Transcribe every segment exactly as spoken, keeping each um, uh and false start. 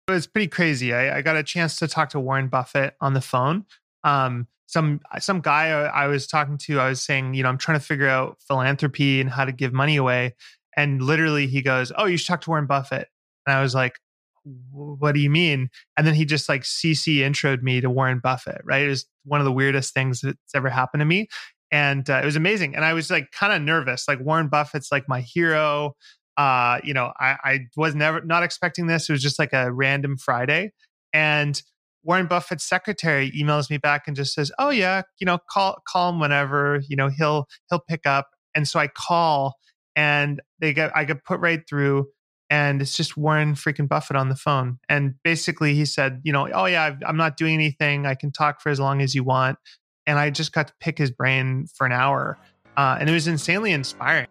It was pretty crazy. I, I got a chance to talk to Warren Buffett on the phone. Um, some some guy I, I was talking to, I was saying, you know, I'm trying to figure out philanthropy and how to give money away. And literally he goes, oh, you should talk to Warren Buffett. And I was like, what do you mean? And then he just like C C introed me to Warren Buffett, right? It was one of the weirdest things that's ever happened to me. And uh, it was amazing. And I was like kind of nervous, like Warren Buffett's like my hero. Uh, you know, I, I was never not expecting this. It was just like a random Friday. And Warren Buffett's secretary emails me back and just says, oh yeah, you know, call, call him whenever, you know, he'll, he'll pick up. And so I call and they get, I get put right through. And it's just Warren freaking Buffett on the phone. And basically he said, you know, oh yeah, I've, I'm not doing anything. I can talk for as long as you want. And I just got to pick his brain for an hour. Uh, and it was insanely inspiring.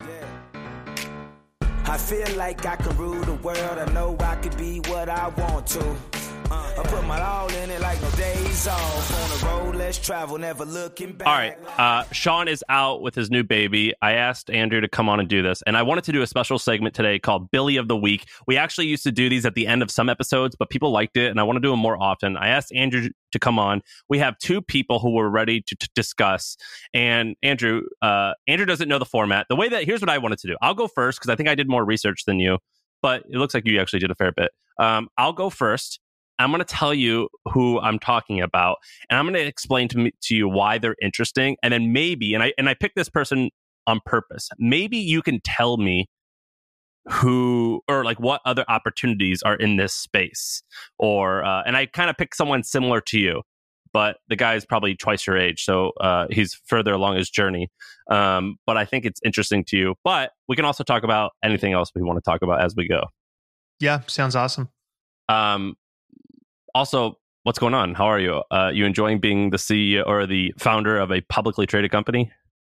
I feel like I can rule the world. I know I could be what I want to. Uh, I put my all in it like no days off. On the road, let's travel, never looking back. All right. Uh, Sean is out with his new baby. I asked Andrew to come on and do this. And I wanted to do a special segment today called Billy of the Week. We actually used to do these at the end of some episodes, but people liked it. And I want to do them more often. I asked Andrew to come on. We have two people who were ready to, to discuss. And Andrew, uh, Andrew doesn't know the format. The way that, here's what I wanted to do. I'll go first because I think I did more research than you, but it looks like you actually did a fair bit. Um, I'll go first. I'm going to tell you who I'm talking about, and I'm going to explain to me, to you why they're interesting. And then maybe, and I and I picked this person on purpose. Maybe you can tell me who or like what other opportunities are in this space. Or uh, and I kind of picked someone similar to you, but the guy is probably twice your age, so uh, he's further along his journey. Um, but I think it's interesting to you. But we can also talk about anything else we want to talk about as we go. Yeah, sounds awesome. Um. Also, what's going on? How are you? Uh, you enjoying being the C E O or the founder of a publicly traded company?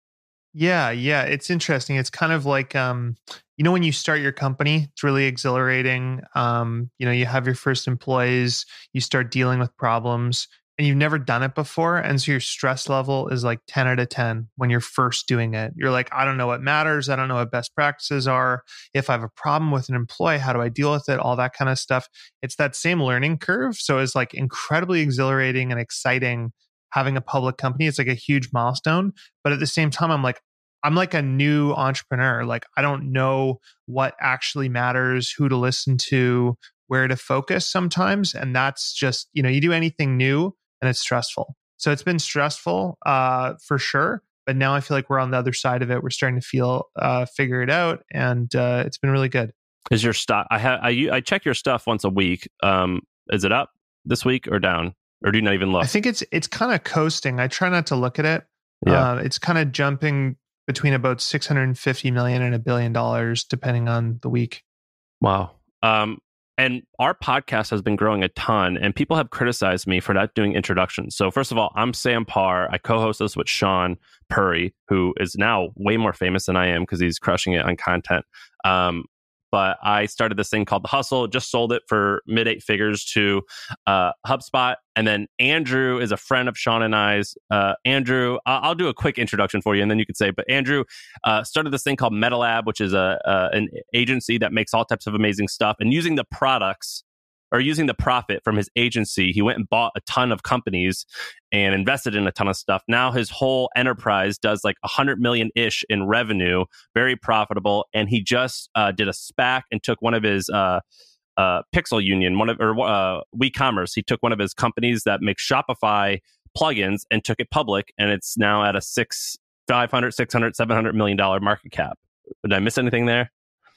Yeah, yeah. It's interesting. It's kind of like, um, you know, when you start your company, it's really exhilarating. Um, you know, you have your first employees, you start dealing with problems, and you've never done it before. And so your stress level is like ten out of ten when you're first doing it. You're like, I don't know what matters. I don't know what best practices are. If I have a problem with an employee, how do I deal with it? All that kind of stuff. It's that same learning curve. So it's like incredibly exhilarating and exciting having a public company. It's like a huge milestone. But at the same time, I'm like, I'm like a new entrepreneur. Like, I don't know what actually matters, who to listen to, where to focus sometimes. And that's just, you know, you do anything new and it's stressful. So it's been stressful uh, for sure. But now I feel like we're on the other side of it. We're starting to feel, uh, figure it out. And uh, it's been really good. Is your stuff, I, ha- I I check your stuff once a week. Um, is it up this week or down? Or do you not even look? I think it's it's kind of coasting. I try not to look at it. Yeah. Uh, it's kind of jumping between about six hundred fifty million and a billion dollars, depending on the week. Wow. Um, and our podcast has been growing a ton, and people have criticized me for not doing introductions. So first of all, I'm Sam Parr. I co-host this with Sean Puri, who is now way more famous than I am because he's crushing it on content. Um, but I started this thing called The Hustle, just sold it for mid eight figures to uh, HubSpot. And then Andrew is a friend of Sean and I's. Uh, Andrew, I'll, I'll do a quick introduction for you, and then you could say, but Andrew uh, started this thing called MetaLab, which is a, a an agency that makes all types of amazing stuff. And using the products or using the profit from his agency, he went and bought a ton of companies and invested in a ton of stuff. Now his whole enterprise does like one hundred million-ish in revenue, very profitable. And he just uh, did a SPAC and took one of his uh, uh, Pixel Union, one of or uh, WeCommerce. He took one of his companies that makes Shopify plugins and took it public. And it's now at a six, five hundred, six hundred, seven hundred million dollars market cap. Did I miss anything there?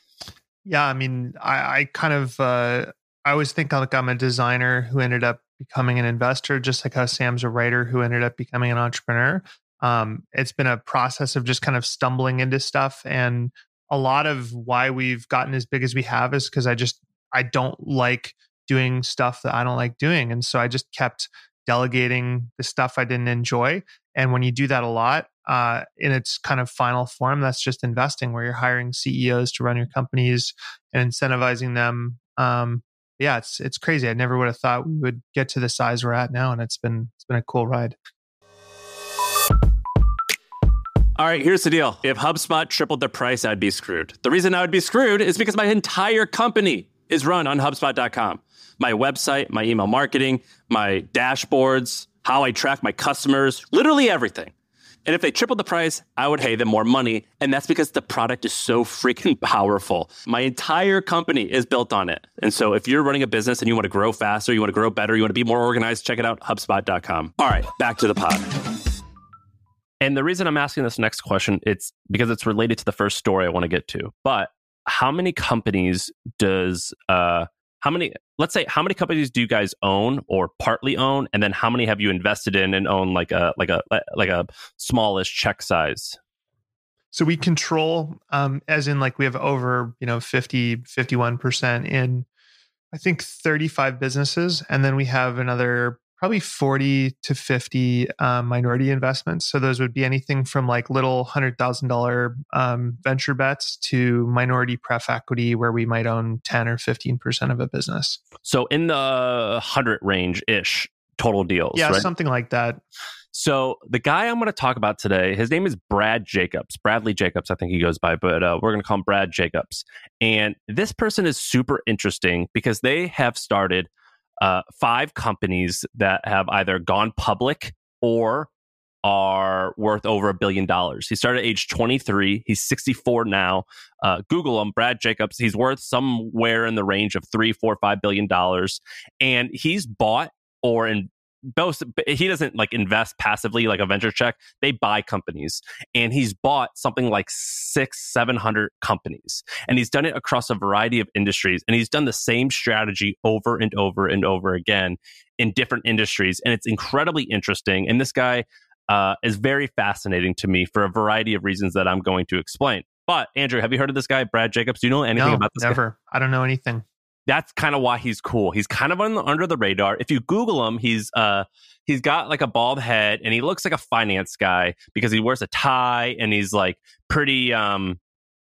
Yeah, I mean, I, I kind of... Uh... I always think like I'm a designer who ended up becoming an investor, just like how Sam's a writer who ended up becoming an entrepreneur. Um, it's been a process of just kind of stumbling into stuff. And a lot of why we've gotten as big as we have is because I just, I don't like doing stuff that I don't like doing. And so I just kept delegating the stuff I didn't enjoy. And when you do that a lot, uh, in its kind of final form, that's just investing, where you're hiring C E Os to run your companies and incentivizing them. Um, Yeah, it's it's crazy. I never would have thought we would get to the size we're at now, and it's been it's been a cool ride. All right, here's the deal. If HubSpot tripled their price, I'd be screwed. The reason I would be screwed is because my entire company is run on HubSpot dot com. My website, my email marketing, my dashboards, how I track my customers, literally everything. And if they tripled the price, I would pay them more money. And that's because the product is so freaking powerful. My entire company is built on it. And so if you're running a business and you want to grow faster, you want to grow better, you want to be more organized, check it out, HubSpot dot com. All right, back to the pod. And the reason I'm asking this next question, it's because it's related to the first story I want to get to. But how many companies does, uh, how many, let's say, how many companies do you guys own or partly own? And then how many have you invested in and own like a, like a, like a smallish check size? So we control, um, as in like we have over, you know, fifty, fifty-one percent in, I think thirty-five businesses. And then we have another probably forty to fifty um, minority investments. So those would be anything from like little one hundred thousand dollars um, venture bets to minority pref equity where we might own ten or fifteen percent of a business. So in the one hundred range-ish total deals, yeah, right? Something like that. So the guy I'm going to talk about today, his name is Brad Jacobs. Bradley Jacobs, I think he goes by, but uh, we're going to call him Brad Jacobs. And this person is super interesting because they have started Uh, five companies that have either gone public or are worth over a billion dollars. He started at age twenty-three. He's sixty-four now. Uh, Google him, Brad Jacobs. He's worth somewhere in the range of three, four, five billion dollars. And he's bought or in both. He doesn't like invest passively like a venture check. They buy companies, and he's bought something like six, seven hundred companies, and he's done it across a variety of industries. And he's done the same strategy over and over and over again in different industries, and it's incredibly interesting. And this guy uh, is very fascinating to me for a variety of reasons that I'm going to explain. But Andrew, have you heard of this guy, Brad Jacobs? Do you know anything no, about this never. guy? I don't know anything. That's kind of why he's cool. He's kind of on the, under the radar. If you Google him, he's uh he's got like a bald head and he looks like a finance guy because he wears a tie and he's like pretty um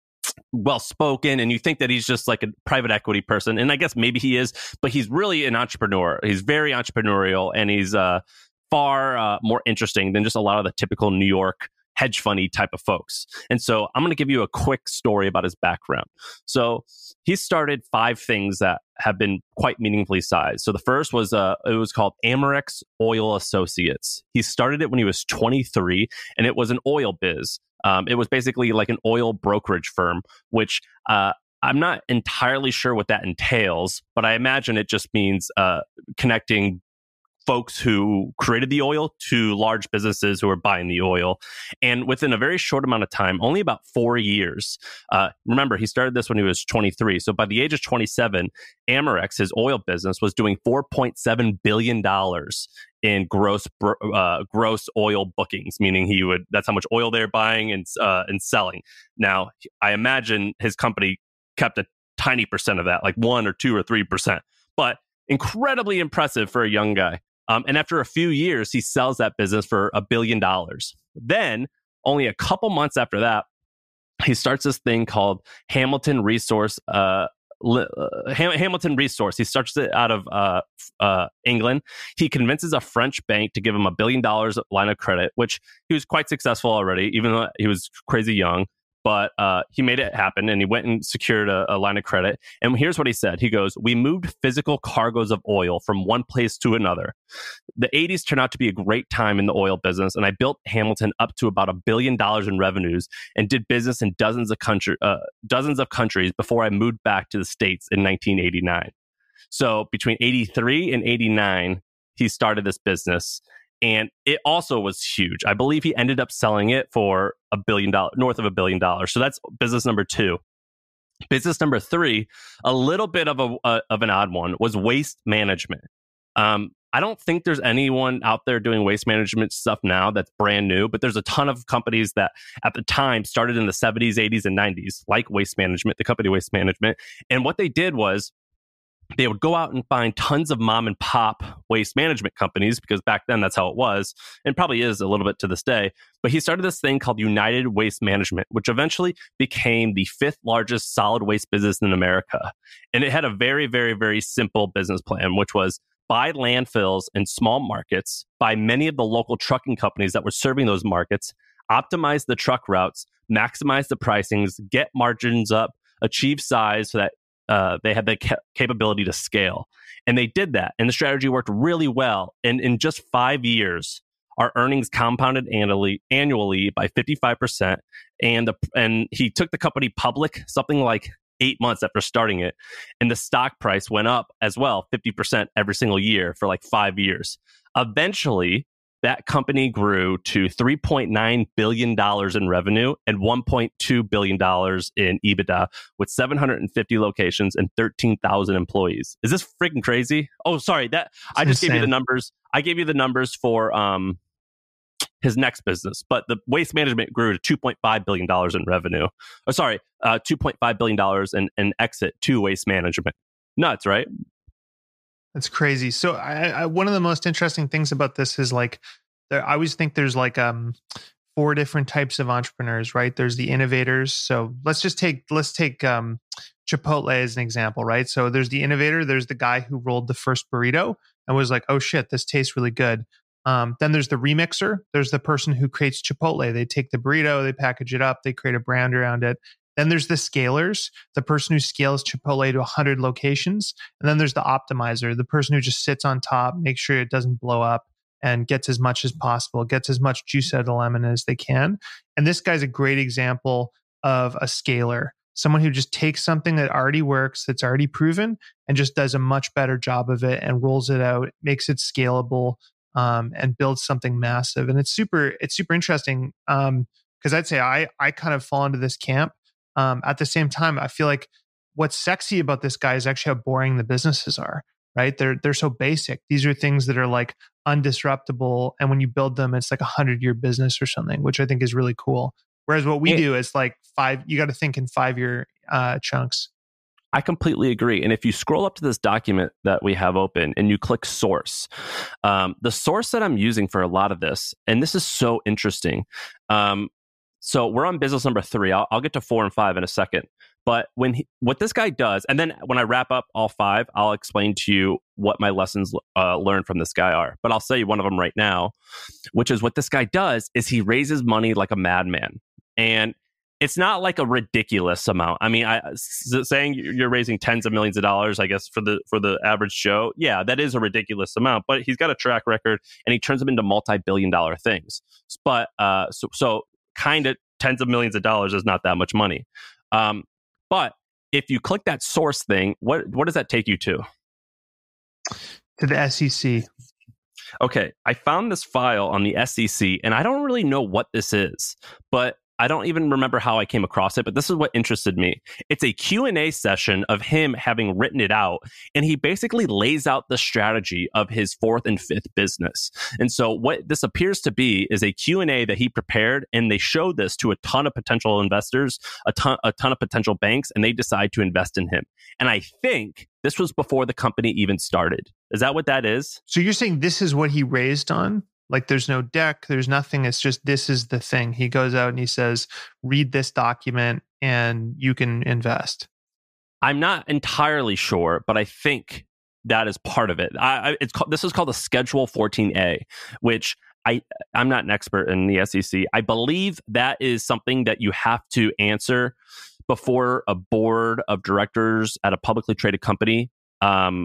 well spoken, and you think that he's just like a private equity person, and I guess maybe he is, but he's really an entrepreneur. He's very entrepreneurial, and he's uh far uh, more interesting than just a lot of the typical New York hedge funny type of folks. And so I'm going to give you a quick story about his background. So he started five things that have been quite meaningfully sized. So the first was, uh, it was called Amerex Oil Associates. He started it when he was twenty-three, and it was an oil biz. Um, it was basically like an oil brokerage firm, which uh, I'm not entirely sure what that entails, but I imagine it just means uh, connecting folks who created the oil to large businesses who are buying the oil. And within a very short amount of time, only about four years, uh, remember, he started this when he was twenty-three. So by the age of twenty-seven, Amerex, his oil business, was doing four point seven billion dollars in gross uh, gross oil bookings, meaning he would that's how much oil they're buying and uh, and selling. Now, I imagine his company kept a tiny percent of that, like one or two or three percent, but incredibly impressive for a young guy. Um, and after a few years, he sells that business for a billion dollars. Then, only a couple months after that, he starts this thing called Hamilton Resource. Uh, uh, Ham- Hamilton Resource. He starts it out of uh, uh, England. He convinces a French bank to give him a billion dollars line of credit, which he was quite successful already, even though he was crazy young. But uh, he made it happen, and he went and secured a, a line of credit. And here's what he said. He goes, "We moved physical cargoes of oil from one place to another. The eighties turned out to be a great time in the oil business, and I built Hamilton up to about a billion dollars in revenues and did business in dozens of country, uh, dozens of countries before I moved back to the States in nineteen eighty-nine. So between eighty-three and eighty-nine, he started this business. And it also was huge. I believe he ended up selling it for a billion dollars, north of a billion dollars. So that's business number two. Business number three, a little bit of a uh, of an odd one, was waste management. Um, I don't think there's anyone out there doing waste management stuff now that's brand new, but there's a ton of companies that at the time started in the seventies, eighties, and nineties, like Waste Management, the company Waste Management. And what they did was, they would go out and find tons of mom and pop waste management companies, because back then that's how it was, and probably is a little bit to this day. But he started this thing called United Waste Management, which eventually became the fifth largest solid waste business in America. And it had a very, very, very simple business plan, which was buy landfills in small markets, buy many of the local trucking companies that were serving those markets, optimize the truck routes, maximize the pricings, get margins up, achieve size so that uh, they had the ca- capability to scale. And they did that. And the strategy worked really well. And in just five years, our earnings compounded annually annually by fifty-five percent. And the, and he took the company public something like eight months after starting it. And the stock price went up as well, fifty percent every single year for like five years. Eventually, that company grew to three point nine billion dollars in revenue and one point two billion dollars in EBITDA with seven hundred fifty locations and thirteen thousand employees. Is this freaking crazy? Oh, sorry. That It's I just insane. gave you the numbers. I gave you the numbers for um, his next business, but the Waste Management grew to two point five billion dollars in revenue. Oh, sorry, uh, two point five billion dollars in, in exit to Waste Management. Nuts, right? That's crazy. So I, I one of the most interesting things about this is like, there, I always think there's like um four different types of entrepreneurs, right? There's the innovators. So let's just take let's take um Chipotle as an example, right? So there's the innovator. There's the guy who rolled the first burrito and was like, oh shit, this tastes really good. Um, then there's the remixer. There's the person who creates Chipotle. They take the burrito, they package it up, they create a brand around it. Then there's the scalers, the person who scales Chipotle to one hundred locations. And then there's the optimizer, the person who just sits on top, makes sure it doesn't blow up and gets as much as possible, gets as much juice out of the lemon as they can. And this guy's a great example of a scaler, someone who just takes something that already works, that's already proven, and just does a much better job of it and rolls it out, makes it scalable, um, and builds something massive. And it's super, it's super interesting. Um, because I'd say I I kind of fall into this camp. Um, at the same time, I feel like what's sexy about this guy is actually how boring the businesses are, right? They're they're so basic. These are things that are like undisruptable, and when you build them, it's like a hundred year business or something, which I think is really cool. Whereas what we Yeah. do is like five. You got to think in five year uh, chunks. I completely agree. And if you scroll up to this document that we have open and you click source, um, the source that I'm using for a lot of this, and this is so interesting. Um, so we're on business number three. I'll, I'll get to four and five in a second. But when he, what this guy does, and then when I wrap up all five, I'll explain to you what my lessons uh, learned from this guy are. But I'll say one of them right now, which is what this guy does is he raises money like a madman. And it's not like a ridiculous amount. I mean, I s- saying you're raising tens of millions of dollars, I guess, for the for the average Joe, yeah, that is a ridiculous amount. But he's got a track record, and he turns them into multi-billion dollar things. But uh, so so kind of tens of millions of dollars is not that much money. Um, but if you click that source thing, what what does that take you to? To the S E C. Okay, I found this file on the S E C, and I don't really know what this is, but I don't even remember how I came across it, but this is what interested me. It's a Q and A session of him having written it out, and he basically lays out the strategy of his fourth and fifth business. And so what this appears to be is a Q and A that he prepared, and they showed this to a ton of potential investors, a ton, a ton of potential banks, and they decide to invest in him. And I think this was before the company even started. Is that what that is? So you're saying this is what he raised on? Like there's no deck, there's nothing. It's just this is the thing. He goes out and he says, read this document and you can invest. I'm not entirely sure, but I think that is part of it. I, I, it's called, this is called a Schedule fourteen A, which I, I'm not an expert in the S E C. I believe that is something that you have to answer before a board of directors at a publicly traded company um,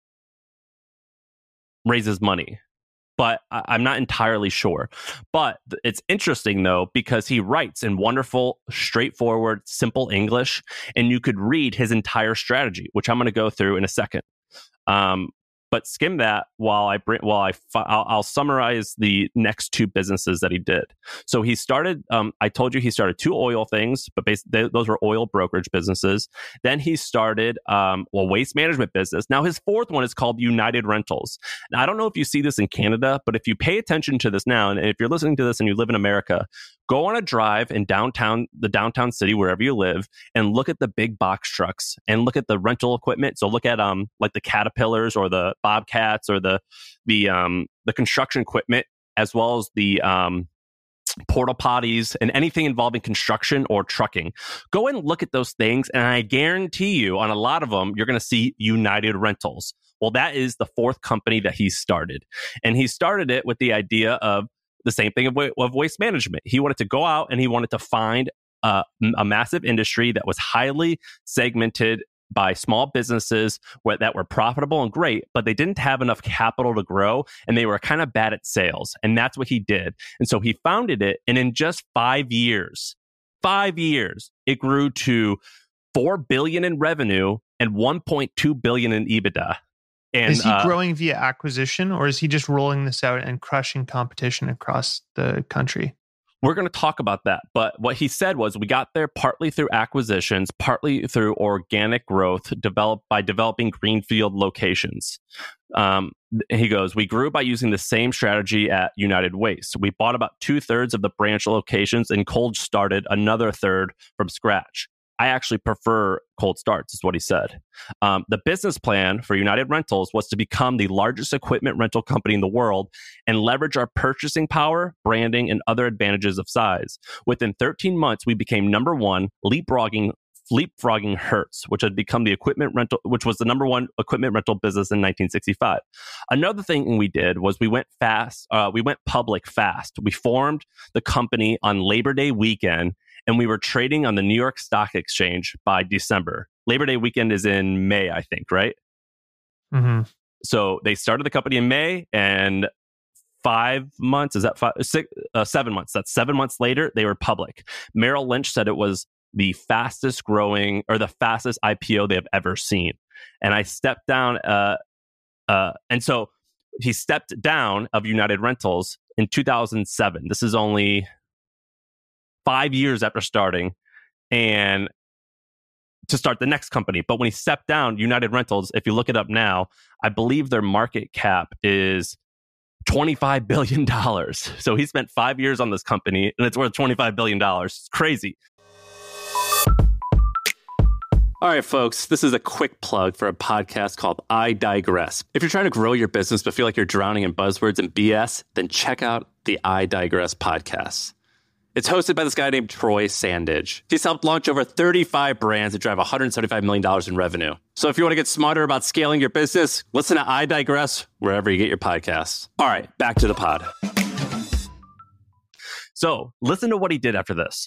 raises money. But I'm not entirely sure. But it's interesting, though, because he writes in wonderful, straightforward, simple English, and you could read his entire strategy, which I'm going to go through in a second. Um, but skim that while I bring, while I fi- I'll, I'll summarize the next two businesses that he did. So he started. Um, I told you he started two oil things, but basically those were oil brokerage businesses. Then he started um, well waste management business. Now his fourth one is called United Rentals. Now I don't know if you see this in Canada, but if you pay attention to this now, and if you're listening to this and you live in America, go on a drive in downtown, the downtown city, wherever you live, and look at the big box trucks and look at the rental equipment. So look at um like the Caterpillars or the Bobcats or the the um the construction equipment, as well as the um porta potties and anything involving construction or trucking. Go and look at those things, and I guarantee you on a lot of them you're going to see United Rentals. Well, that is the fourth company that he started, and he started it with the idea of the same thing of, of waste management. He wanted to go out and he wanted to find uh, a massive industry that was highly segmented by small businesses where, that were profitable and great, but they didn't have enough capital to grow and they were kind of bad at sales. And that's what he did. And so he founded it. And in just five years, five years, it grew to four billion dollars in revenue and one point two billion dollars in EBITDA. And, is he uh, growing via acquisition, or is he just rolling this out and crushing competition across the country? We're going to talk about that. But what he said was we got there partly through acquisitions, partly through organic growth developed by developing greenfield locations. Um, he goes, we grew by using the same strategy at United Waste. We bought about two thirds of the branch locations and cold started another third from scratch. I actually prefer cold starts, is what he said. Um, the business plan for United Rentals was to become the largest equipment rental company in the world and leverage our purchasing power, branding, and other advantages of size. Within thirteen months, we became number one, leapfrogging leapfrogging Hertz, which had become the equipment rental, which was the number one equipment rental business in nineteen sixty-five. Another thing we did was we went fast. Uh, we went public fast. We formed the company on Labor Day weekend, and we were trading on the New York Stock Exchange by December. Labor Day weekend is in May, I think, right? Mm-hmm. So they started the company in May, and five months, is that five, six, uh, seven months? That's seven months later, they were public. Merrill Lynch said it was the fastest growing or the fastest I P O they have ever seen. And I stepped down, uh, uh, and so he stepped down of United Rentals in two thousand seven. This is only five years after starting, and to start the next company. But when he stepped down, United Rentals, if you look it up now, I believe their market cap is twenty-five billion dollars. So he spent five years on this company and it's worth twenty-five billion dollars. It's crazy. All right, folks, this is a quick plug for a podcast called I Digress. If you're trying to grow your business but feel like you're drowning in buzzwords and B S, then check out the I Digress podcast. It's hosted by this guy named Troy Sandage. He's helped launch over thirty-five brands that drive one hundred seventy-five million dollars in revenue. So if you want to get smarter about scaling your business, listen to I Digress wherever you get your podcasts. All right, back to the pod. So listen to what he did after this.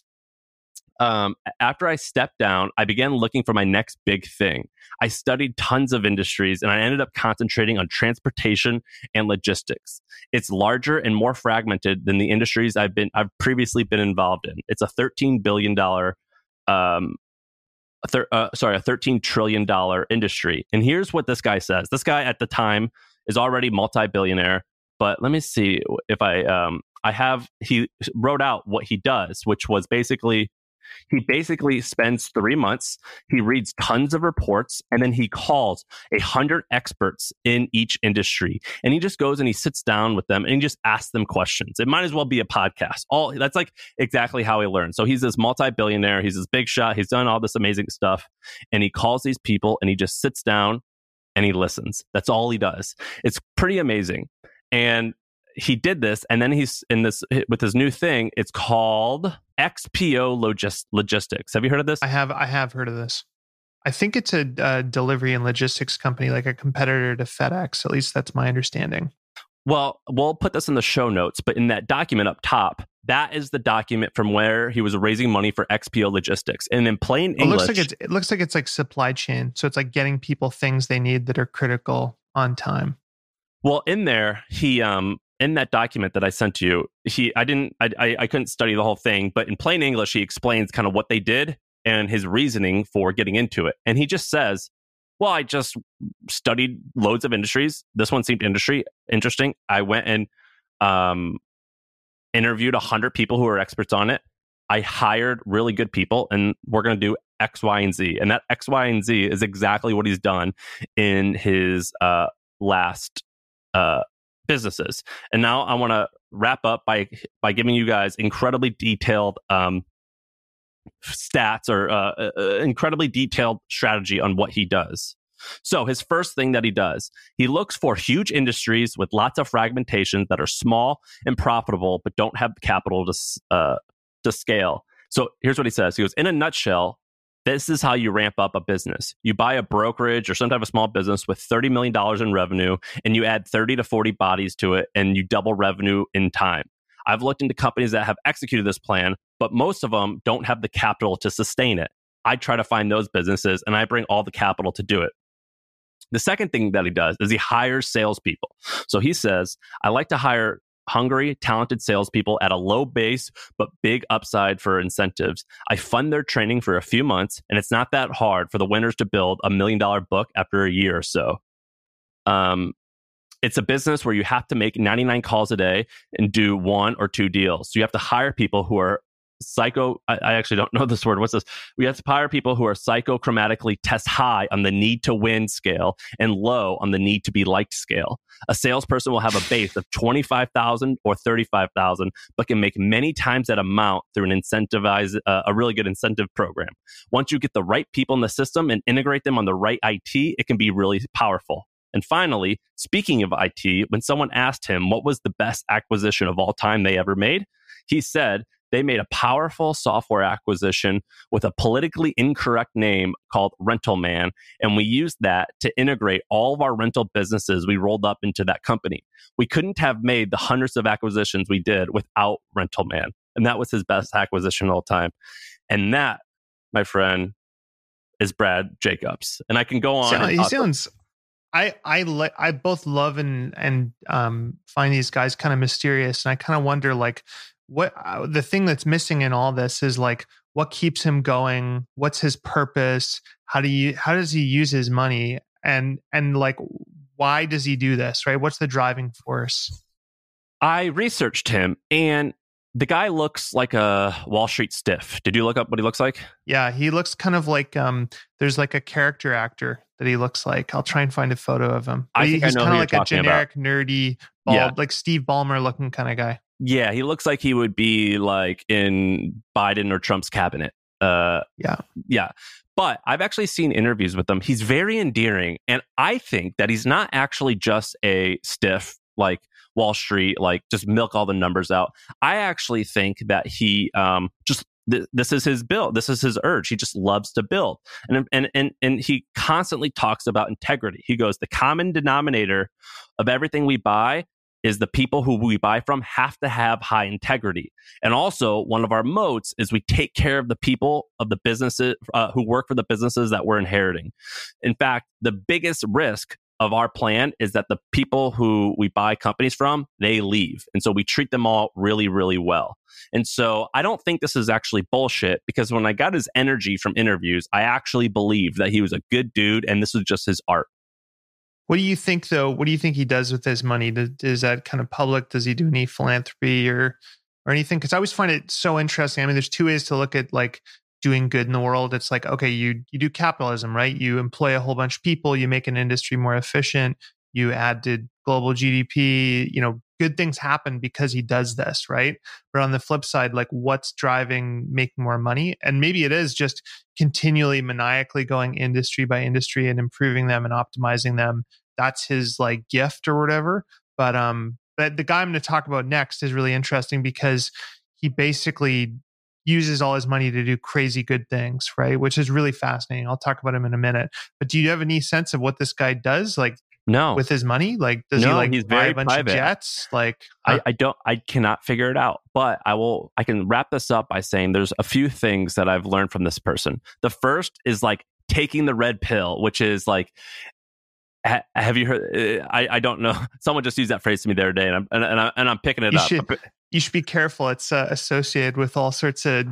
Um, after I stepped down, I began looking for my next big thing. I studied tons of industries and I ended up concentrating on transportation and logistics. It's larger and more fragmented than the industries I've been I've previously been involved in. It's a thirteen billion dollars um a thir- uh, sorry, a thirteen trillion dollars industry. And here's what this guy says. This guy at the time is already multi-billionaire, but let me see if I um I have he wrote out what he does, which was basically He basically spends three months, he reads tons of reports, and then he calls a hundred experts in each industry. And he just goes and he sits down with them and he just asks them questions. It might as well be a podcast. All that's like exactly how he learned. So he's this multi-billionaire, he's this big shot, he's done all this amazing stuff. And he calls these people and he just sits down and he listens. That's all he does. It's pretty amazing. And he did this, and then he's in this with his new thing. It's called X P O Logis- Logistics. Have you heard of this? I have. I have heard of this. I think it's a, a delivery and logistics company, like a competitor to FedEx. At least that's my understanding. Well, we'll put this in the show notes, but in that document up top, that is the document from where he was raising money for X P O Logistics. And in plain English, it looks like it's it looks like it's like supply chain. So it's like getting people things they need that are critical on time. Well, in there, he um. in that document that I sent to you, he I didn't I, I I couldn't study the whole thing, but in plain English, he explains kind of what they did and his reasoning for getting into it. And he just says, "Well, I just studied loads of industries. This one seemed industry interesting. I went and um, interviewed a hundred people who are experts on it. I hired really good people, and we're going to do X, Y, and Z. And that X, Y, and Z is exactly what he's done in his uh, last." Uh, businesses. And now I want to wrap up by by giving you guys incredibly detailed um, stats or uh, uh, incredibly detailed strategy on what he does. So his first thing that he does, he looks for huge industries with lots of fragmentation that are small and profitable, but don't have the capital to uh, to scale. So here's what he says. He goes, in a nutshell, this is how you ramp up a business. You buy a brokerage or some type of small business with thirty million dollars in revenue, and you add thirty to forty bodies to it, and you double revenue in time. I've looked into companies that have executed this plan, but most of them don't have the capital to sustain it. I try to find those businesses and I bring all the capital to do it. The second thing that he does is he hires salespeople. So he says, I like to hire hungry, talented salespeople at a low base, but big upside for incentives. I fund their training for a few months, and it's not that hard for the winners to build a million dollar book after a year or so. Um, it's a business where you have to make ninety-nine calls a day and do one or two deals. So you have to hire people who are psycho, I, I actually don't know this word. What's this? We have to hire people who are psychochromatically test high on the need to win scale and low on the need to be liked scale. A salesperson will have a base of twenty-five thousand or thirty-five thousand, but can make many times that amount through an incentivized, uh, a really good incentive program. Once you get the right people in the system and integrate them on the right I T, it can be really powerful. And finally, speaking of I T, when someone asked him what was the best acquisition of all time they ever made, he said, they made a powerful software acquisition with a politically incorrect name called Rental Man, and we used that to integrate all of our rental businesses we rolled up into that company. We couldn't have made the hundreds of acquisitions we did without Rental Man, and that was his best acquisition of all time. And that, my friend, is Brad Jacobs. And I can go on. So, and he talk sounds. I I li- I both love and and um, find these guys kind of mysterious, and I kind of wonder like. What uh, the thing that's missing in all this is like what keeps him going, what's his purpose, how do you how does he use his money, and and like why does he do this, right? What's the driving force? I researched him, and the guy looks like a Wall Street stiff. Did you look up what he looks like? Yeah, he looks kind of like um there's like a character actor that he looks like. I'll try and find a photo of him. I He- think I he's know kind who of like you're a talking generic nerdy bald, Yeah. like Steve Ballmer looking kind of guy. Yeah, he looks like he would be like in Biden or Trump's cabinet. Uh, Yeah. yeah. But I've actually seen interviews with him. He's very endearing. And I think that he's not actually just a stiff, like Wall Street, like just milk all the numbers out. I actually think that he um, just, th- this is his build. This is his urge. He just loves to build. And, and, and, and he constantly talks about integrity. He goes, the common denominator of everything we buy is the people who we buy from have to have high integrity. And also, one of our moats is we take care of the people of the businesses uh, who work for the businesses that we're inheriting. In fact, the biggest risk of our plan is that the people who we buy companies from, they leave. And so we treat them all really, really well. And so I don't think this is actually bullshit, because when I got his energy from interviews, I actually believed that he was a good dude and this was just his art. What do you think, though? What do you think he does with his money? Does, is that kind of public? Does he do any philanthropy or or anything? Because I always find it so interesting. I mean, there's two ways to look at like doing good in the world. It's like, okay, you you do capitalism, right? You employ a whole bunch of people, you make an industry more efficient, you add to global G D P. You know, good things happen because he does this, right? But on the flip side, like what's driving making more money? And maybe it is just continually maniacally going industry by industry and improving them and optimizing them. That's his like gift or whatever. But um, but the guy I'm going to talk about next is really interesting because he basically uses all his money to do crazy good things, right? Which is really fascinating. I'll talk about him in a minute. But do you have any sense of what this guy does, like No, with his money? Like, does No, he like he's buy very a bunch private. of jets? Like, I, I don't, I cannot figure it out, but I will, I can wrap this up by saying there's a few things that I've learned from this person. The first is like taking the red pill, which is like, ha, have you heard, I, I don't know. Someone just used that phrase to me the other day and I'm, and, and, I, and I'm picking it You up. should- you should be careful. It's uh, associated with all sorts of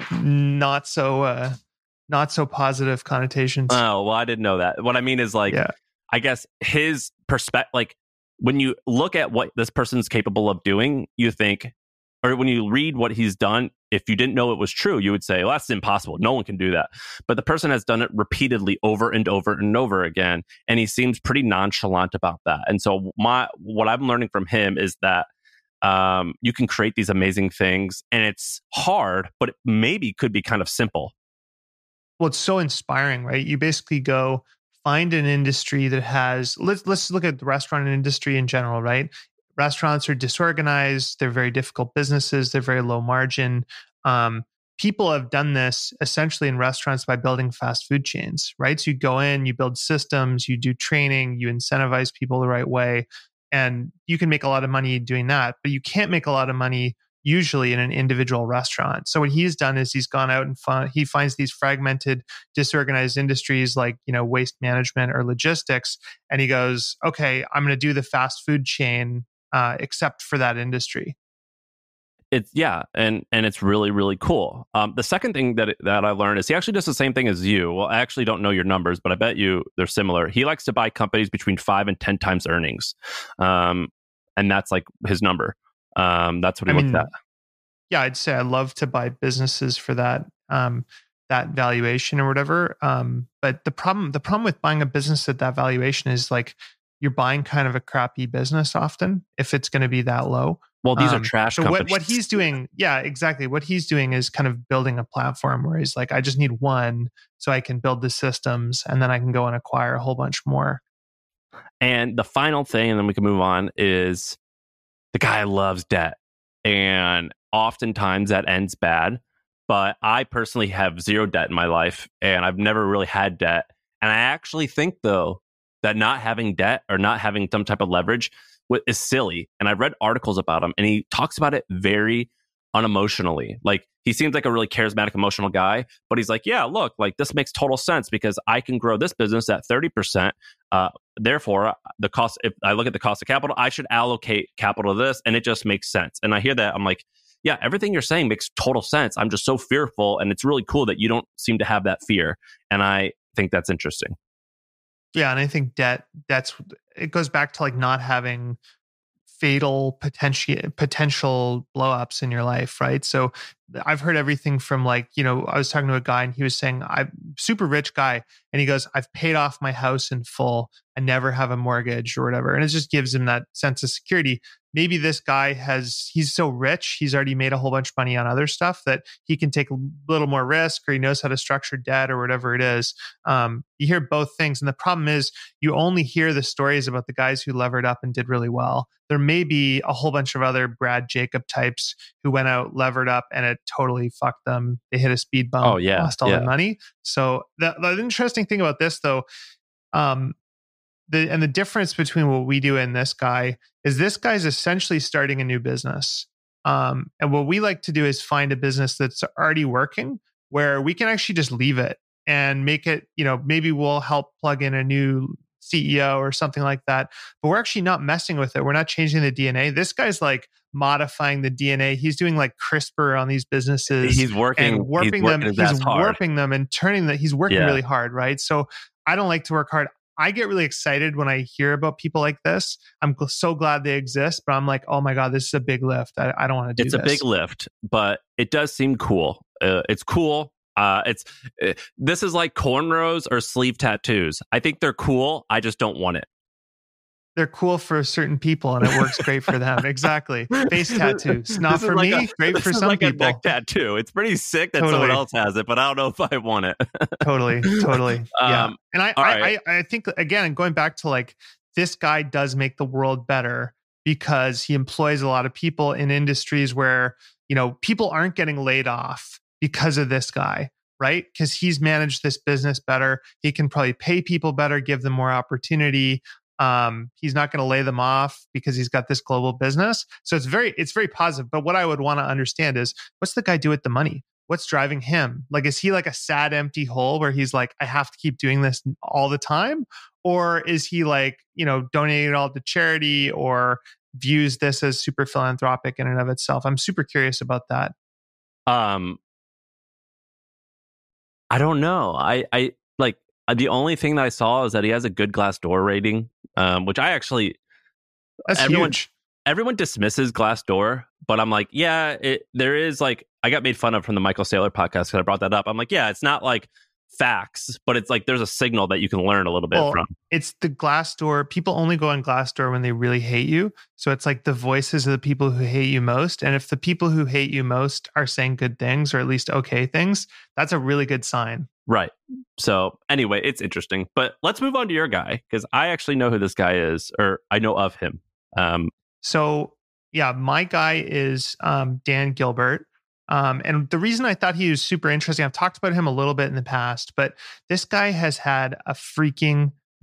not so uh, not so positive connotations. Oh, well, I didn't know that. What I mean is like, Yeah. I guess his perspective, like when you look at what this person's capable of doing, you think, or when you read what he's done, if you didn't know it was true, you would say, well, that's impossible. No one can do that. But the person has done it repeatedly over and over and over again. And he seems pretty nonchalant about that. And so my, what I'm learning from him is that um, you can create these amazing things and it's hard, but it maybe could be kind of simple. Well, it's so inspiring, right? You basically go find an industry that has, let's let's look at the restaurant industry in general, right? Restaurants are disorganized. They're very difficult businesses. They're very low margin. Um, people have done this essentially in restaurants by building fast food chains, right? So you go in, you build systems, you do training, you incentivize people the right way, and you can make a lot of money doing that. But you can't make a lot of money usually in an individual restaurant. So what he's done is he's gone out and found, he finds these fragmented, disorganized industries like, you know, waste management or logistics. And he goes, okay, I'm going to do the fast food chain, uh, except for that industry. It's yeah, and and it's really really cool. Um, the second thing that that I learned is he actually does the same thing as you. Well, I actually don't know your numbers, but I bet you they're similar. He likes to buy companies between five and ten times earnings, um, and that's like his number. Um, that's what he I looks mean, at. Yeah, I'd say I love to buy businesses for that um, that valuation or whatever. Um, but the problem the problem with buying a business at that valuation is like you're buying kind of a crappy business often if it's going to be that low. Well, these um, are trash so companies. what, what he's doing, yeah, exactly. What he's doing is kind of building a platform where he's like, I just need one so I can build the systems and then I can go and acquire a whole bunch more. And the final thing, and then we can move on, is the guy loves debt. And oftentimes that ends bad. But I personally have zero debt in my life and I've never really had debt. And I actually think, though, that not having debt or not having some type of leverage is silly. And I've read articles about him and he talks about it very unemotionally. Like he seems like a really charismatic, emotional guy, but he's like, yeah, look, like this makes total sense because I can grow this business at thirty percent. Uh, therefore, the cost, if I look at the cost of capital, I should allocate capital to this and it just makes sense. And I hear that. I'm like, yeah, everything you're saying makes total sense. I'm just so fearful. And it's really cool that you don't seem to have that fear. And I think that's interesting. Yeah, and I think debt, that's, it goes back to like not having fatal potential potential blowups in your life, right? So I've heard everything from like, you know, I was talking to a guy and he was saying, I'm super rich guy. And he goes, I've paid off my house in full. I never have a mortgage or whatever. And it just gives him that sense of security. Maybe this guy has, he's so rich, he's already made a whole bunch of money on other stuff that he can take a little more risk or he knows how to structure debt or whatever it is. Um, you hear both things. And the problem is you only hear the stories about the guys who levered up and did really well. There may be a whole bunch of other Brad Jacob types who went out, levered up, and it totally fucked them. They hit a speed bump, oh, yeah, lost all yeah. their money. So the, the interesting thing about this though, um, The, and the difference between what we do and this guy is this guy's essentially starting a new business. Um, and what we like to do is find a business that's already working where we can actually just leave it and make it, you know, maybe we'll help plug in a new C E O or something like that. But we're actually not messing with it. We're not changing the D N A. This guy's like modifying the D N A. He's doing like CRISPR on these businesses. He's working, and warping he's working them. his He's hard. warping them and turning that. He's working Yeah. really hard, right? So I don't like to work hard. I get really excited when I hear about people like this. I'm gl- so glad they exist, but I'm like, oh my God, this is a big lift. I, I don't want to do it's this. a big lift, but it does seem cool. Uh, it's cool. Uh, it's uh, this is like cornrows or sleeve tattoos. I think they're cool. I just don't want it. They're cool for certain people and it works great for them. Exactly. Face tattoos. Not This is for like me, a- great this for is some like people. a neck tattoo. It's pretty sick that Totally. someone else has it, but I don't know if I want it. Totally, totally. Yeah. Um, And I, all I, right. I, I think, again, going back to like, this guy does make the world better because he employs a lot of people in industries where, you know, people aren't getting laid off because of this guy, right? Because he's managed this business better. He can probably pay people better, give them more opportunity. Um, he's not going to lay them off because he's got this global business. So it's very, it's very positive. But what I would want to understand is what's the guy do with the money? What's driving him? Like, is he like a sad, empty hole where he's like, I have to keep doing this all the time? Or is he like, you know, donating it all to charity or views this as super philanthropic in and of itself? I'm super curious about that. Um, I don't know. I, I like the only thing that I saw is that he has a good Glassdoor rating, um, which I actually That's everyone, huge. Everyone dismisses Glassdoor, but I'm like, yeah, it, there is like, I got made fun of from the Michael Saylor podcast because I brought that up. I'm like, yeah, it's not like facts, but it's like there's a signal that you can learn a little bit Well, from. It's the Glassdoor. People only go on Glassdoor when they really hate you. So it's like the voices of the people who hate you most. And if the people who hate you most are saying good things or at least okay things, that's a really good sign. Right. So anyway, it's interesting. But let's move on to your guy because I actually know who this guy is, or I know of him. Um, So yeah, my guy is um, Dan Gilbert. Um, and the reason I thought he was super interesting, I've talked about him a little bit in the past, but this guy has had a freaking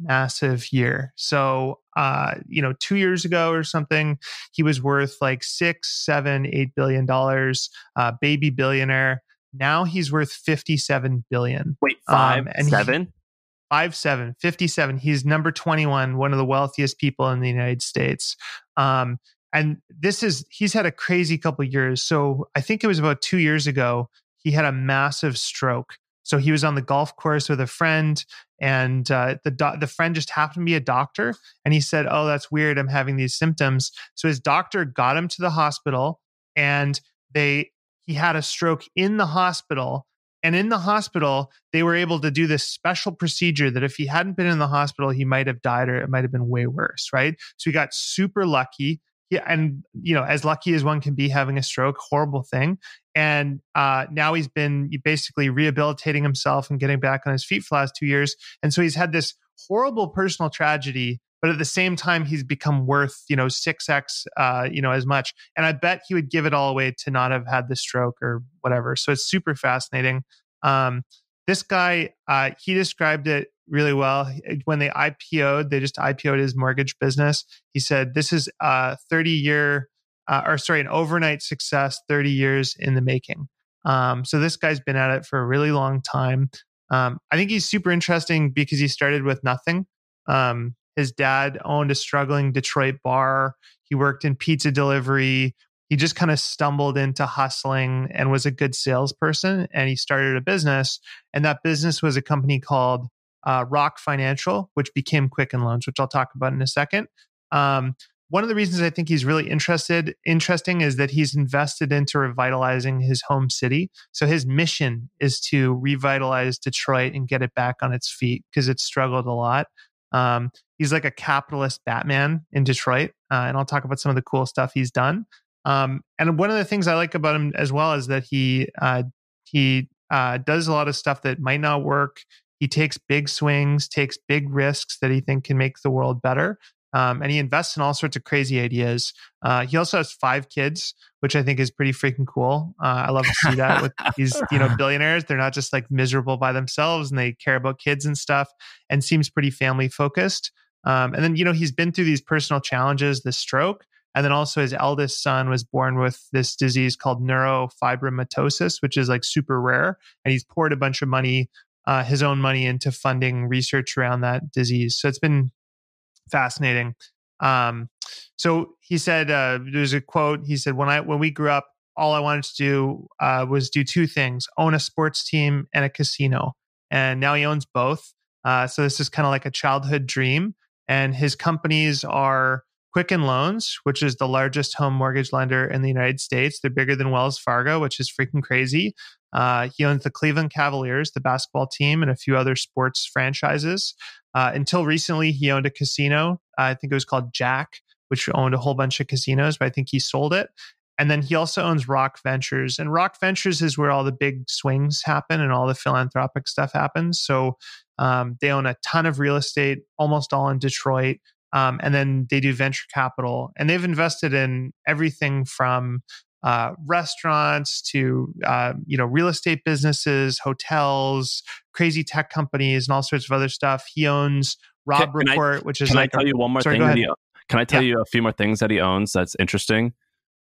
massive year. So, uh, you know, two years ago or something, he was worth like six, seven, eight billion dollars, uh, baby billionaire. Now he's worth fifty-seven billion. Wait, five, um, and seven? He, five, seven, fifty-seven. He's number twenty-one, one of the wealthiest people in the United States. Um, and this is, he's had a crazy couple of years. So I think it was about two years ago, he had a massive stroke. So he was on the golf course with a friend, and uh, the do- the friend just happened to be a doctor. And he said, "Oh, that's weird. I'm having these symptoms." So his doctor got him to the hospital, and they he had a stroke in the hospital. And in the hospital, they were able to do this special procedure that if he hadn't been in the hospital, he might have died, or it might have been way worse, right? So he got super lucky. Yeah, and you know, as lucky as one can be having a stroke, horrible thing. And uh, now he's been basically rehabilitating himself and getting back on his feet for the last two years. And so he's had this horrible personal tragedy, but at the same time, he's become worth, you know, six X, uh, you know, as much. And I bet he would give it all away to not have had the stroke or whatever. So it's super fascinating. Um, this guy, uh, he described it really well. When they I P O'd, they just I P O'd his mortgage business. He said, this is a thirty year, uh, or sorry, an overnight success, thirty years in the making. Um, so this guy's been at it for a really long time. Um, I think he's super interesting because he started with nothing. Um, his dad owned a struggling Detroit bar. He worked in pizza delivery. He just kind of stumbled into hustling and was a good salesperson. And he started a business. And that business was a company called uh, Rock Financial, which became Quicken Loans, which I'll talk about in a second. Um, one of the reasons I think he's really interested, interesting is that he's invested into revitalizing his home city. So his mission is to revitalize Detroit and get it back on its feet because it's struggled a lot. Um, he's like a capitalist Batman in Detroit. Uh, and I'll talk about some of the cool stuff he's done. Um, and one of the things I like about him as well is that he uh, he uh, does a lot of stuff that might not work. He takes big swings, takes big risks that he thinks can make the world better. Um, and he invests in all sorts of crazy ideas. Uh, he also has five kids, which I think is pretty freaking cool. Uh, I love to see that with these, you know, billionaires. They're not just like miserable by themselves, and they care about kids and stuff, and seems pretty family focused. Um, and then, you know, he's been through these personal challenges, the stroke. And then also his eldest son was born with this disease called neurofibromatosis, which is like super rare. And he's poured a bunch of money, uh, his own money, into funding research around that disease. So it's been fascinating. Um, so he said, uh, there's a quote. He said, when I, when we grew up, all I wanted to do uh, was do two things: own a sports team and a casino. And now he owns both. Uh, so this is kind of like a childhood dream. And his companies are Quicken Loans, which is the largest home mortgage lender in the United States. They're bigger than Wells Fargo, which is freaking crazy. Uh, he owns the Cleveland Cavaliers, the basketball team, and a few other sports franchises. Uh, until recently, he owned a casino. Uh, I think it was called Jack, which owned a whole bunch of casinos, but I think he sold it. And then he also owns Rock Ventures. And Rock Ventures is where all the big swings happen and all the philanthropic stuff happens. So um, they own a ton of real estate, almost all in Detroit. Um, and then they do venture capital, and they've invested in everything from uh, restaurants to uh, you know real estate businesses, hotels, crazy tech companies, and all sorts of other stuff. He owns Rob Can- can I- Report, which is Can like I tell a- you one more sorry, thing? go That ahead. he, can I tell Yeah. you a few more things that he owns that's interesting?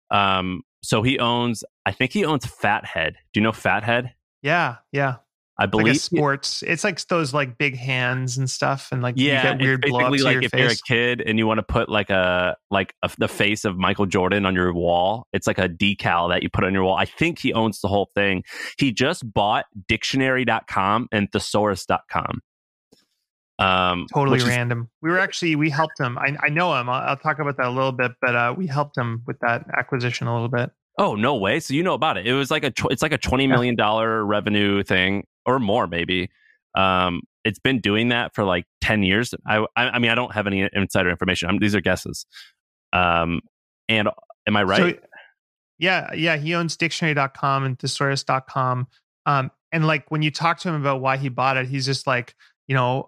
Um, so he owns, I think he owns Fathead. Do you know Fathead? Yeah, yeah. I Like believe. a sports. It's like those like big hands and stuff, and like Yeah, you get weird it's blow ups basically to like your if you're a face. kid and you want to put like a like a, the face of Michael Jordan on your wall. It's like a decal that you put on your wall. I think he owns the whole thing. He just bought dictionary dot com and thesaurus dot com. Um, Totally which is- random. We were actually we helped him. I, I know him. I'll, I'll talk about that a little bit, but uh, we helped him with that acquisition a little bit. Oh, no way. So you know about it. It was like a, tw- it's like a twenty million dollars revenue thing or more, maybe. Um, it's been doing that for like ten years. I, I, I mean, I don't have any insider information. I'm, these are guesses. Um, and am I right? So, yeah, yeah. He owns dictionary dot com and thesaurus dot com. Um, and like when you talk to him about why he bought it, he's just like, you know,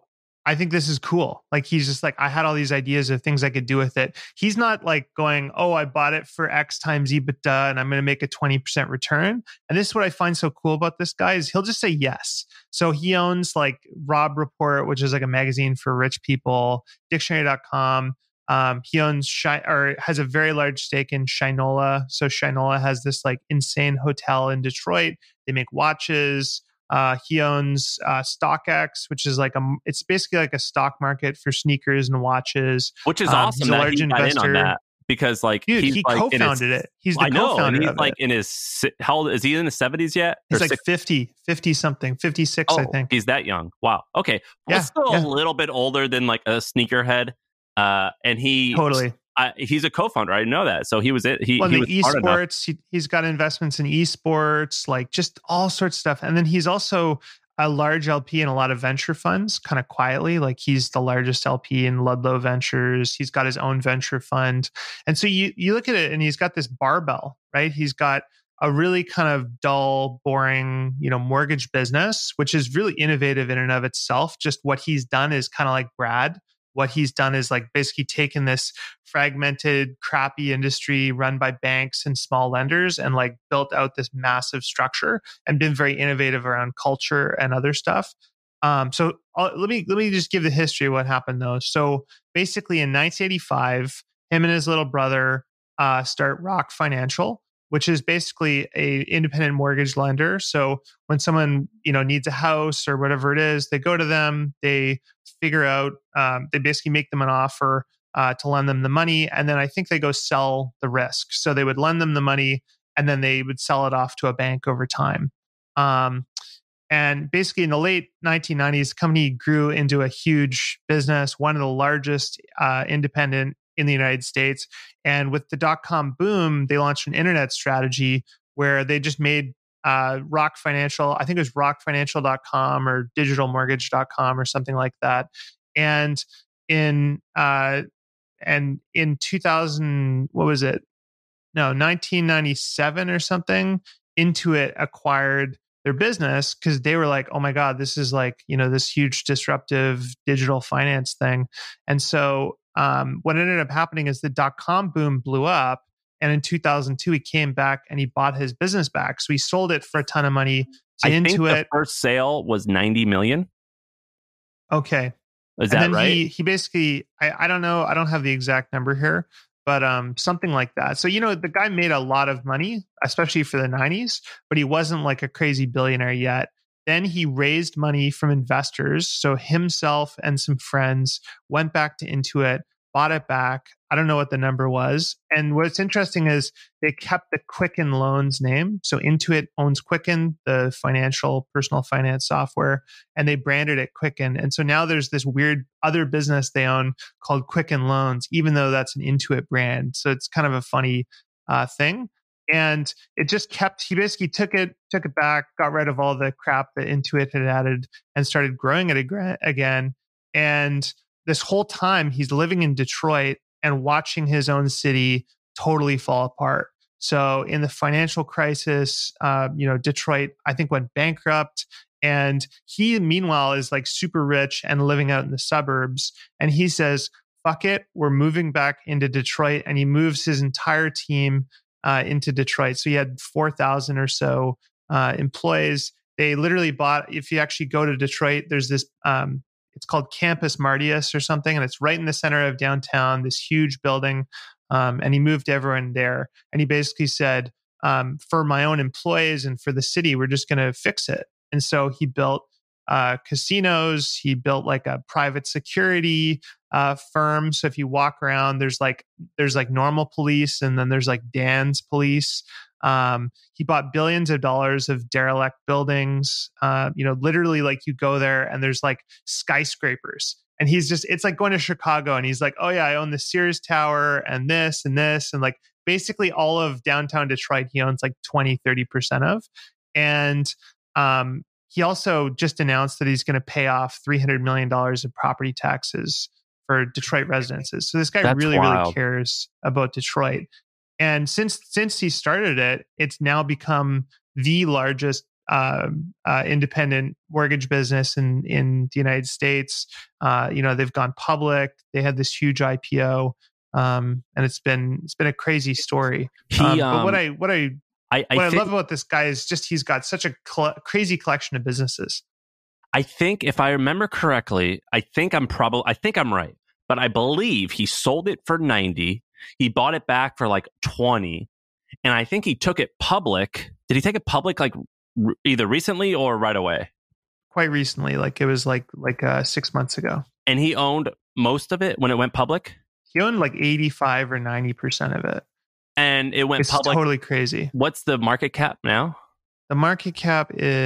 I think this is cool. Like he's just like, I had all these ideas of things I could do with it. He's not like going, oh, I bought it for X times EBITDA and I'm going to make a twenty percent return. And this is what I find so cool about this guy is he'll just say yes. So he owns like Robb Report, which is like a magazine for rich people, dictionary dot com. Um, he owns Shi- or has a very large stake in Shinola. So Shinola has this like insane hotel in Detroit. They make watches. Uh, he owns uh, StockX, which is like a, it's basically like a stock market for sneakers and watches. Which is um, awesome that he got in on that because like Dude, he's he like co-founded his, it. He's the I know, co-founder and he's of like it. in his, how old is he in his seventies yet? He's Or like six- fifty, fifty something, fifty-six, oh, I think. He's that young. Wow. Okay. Well, Yeah, still yeah. a little bit older than like a sneakerhead. Uh, and he Totally. I, he's a co-founder. I didn't know that. So he was it. He, Well, he the was smart enough. esports, he, he's got investments in esports, like just all sorts of stuff. And then he's also a large L P in a lot of venture funds, kind of quietly. Like he's the largest L P in Ludlow Ventures. He's got his own venture fund. And so you you look at it and he's got this barbell, right? He's got a really kind of dull, boring, you know, mortgage business, which is really innovative in and of itself. Just what he's done is kind of like Brad. What he's done is like basically taken this fragmented, crappy industry run by banks and small lenders and like built out this massive structure and been very innovative around culture and other stuff. Um, so I'll, let me let me just give the history of what happened though. So basically, in nineteen eighty-five, him and his little brother uh, start Rock Financial, which is basically a independent mortgage lender. So when someone, you know, needs a house or whatever it is, they go to them, they figure out, um, they basically make them an offer uh, to lend them the money. And then I think they go sell the risk. So they would lend them the money and then they would sell it off to a bank over time. Um, and basically in the late nineteen nineties, the company grew into a huge business, one of the largest uh, independent in the United States. And with the dot-com boom, they launched an internet strategy where they just made uh, Rock Financial, I think it was rock financial dot com or digital mortgage dot com or something like that. And in uh, and in two thousand, what was it? No, nineteen ninety-seven or something, Intuit acquired their business because they were like, oh my God, this is like, you know, this huge disruptive digital finance thing. And so um, what ended up happening is the dot-com boom blew up. And in two thousand two, he came back and he bought his business back. So he sold it for a ton of money to I think Intuit. the first sale was ninety million. Okay. Is and that then right? He, he basically, I, I don't know, I don't have the exact number here, but um, something like that. So, you know, the guy made a lot of money, especially for the nineties, but he wasn't like a crazy billionaire yet. Then he raised money from investors. So himself and some friends went back to Intuit, bought it back. I don't know what the number was. And what's interesting is they kept the Quicken Loans name. So Intuit owns Quicken, the financial personal finance software, and they branded it Quicken. And so now there's this weird other business they own called Quicken Loans, even though that's an Intuit brand. So it's kind of a funny uh, thing. And it just kept, he basically took it, took it back, got rid of all the crap that Intuit had added and started growing it ag- again. And this whole time he's living in Detroit and watching his own city totally fall apart. So in the financial crisis, uh, you know, Detroit, I think, went bankrupt. And he, meanwhile, is like super rich and living out in the suburbs. And he says, fuck it, we're moving back into Detroit. And he moves his entire team uh, into Detroit. So he had four thousand or so uh, employees. They literally bought, if you actually go to Detroit, there's this, um, it's called Campus Martius or something, and it's right in the center of downtown, this huge building. Um, and he moved everyone there. And he basically said, um, for my own employees and for the city, we're just going to fix it. And so he built uh, casinos. He built like a private security uh, firm. So if you walk around, there's like there's like normal police, and then there's like Dan's police. Um, he bought billions of dollars of derelict buildings. Uh, you know, literally, like you go there and there's like skyscrapers. And he's just, it's like going to Chicago and he's like, oh yeah, I own the Sears Tower and this and this. And like basically all of downtown Detroit, he owns like twenty, thirty percent of. And um, he also just announced that he's going to pay off three hundred million dollars of property taxes for Detroit residences. So this guy That's really, wild. really cares about Detroit. And since since he started it, it's now become the largest uh, uh, independent mortgage business in in the United States. Uh, you know, they've gone public. They had this huge I P O, um, and it's been it's been a crazy story. He, um, but what um, I what I I, I what I think, love about this guy is just he's got such a cl- crazy collection of businesses. I think if I remember correctly, I think I'm probably I think I'm right, but I believe he sold it for ninety. He bought it back for like twenty, and I think he took it public. Did he take it public like r- either recently or right away? Quite recently, like it was like like uh, six months ago. And he owned most of it when it went public. He owned like eighty-five or ninety percent of it. And it went It's public. totally crazy. What's the market cap now? The market cap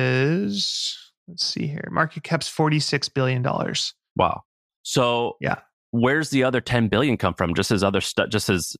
is, let's see here. Market cap's forty-six billion dollars. Wow. So Yeah. where's the other ten billion come from? Just his other stuff, just his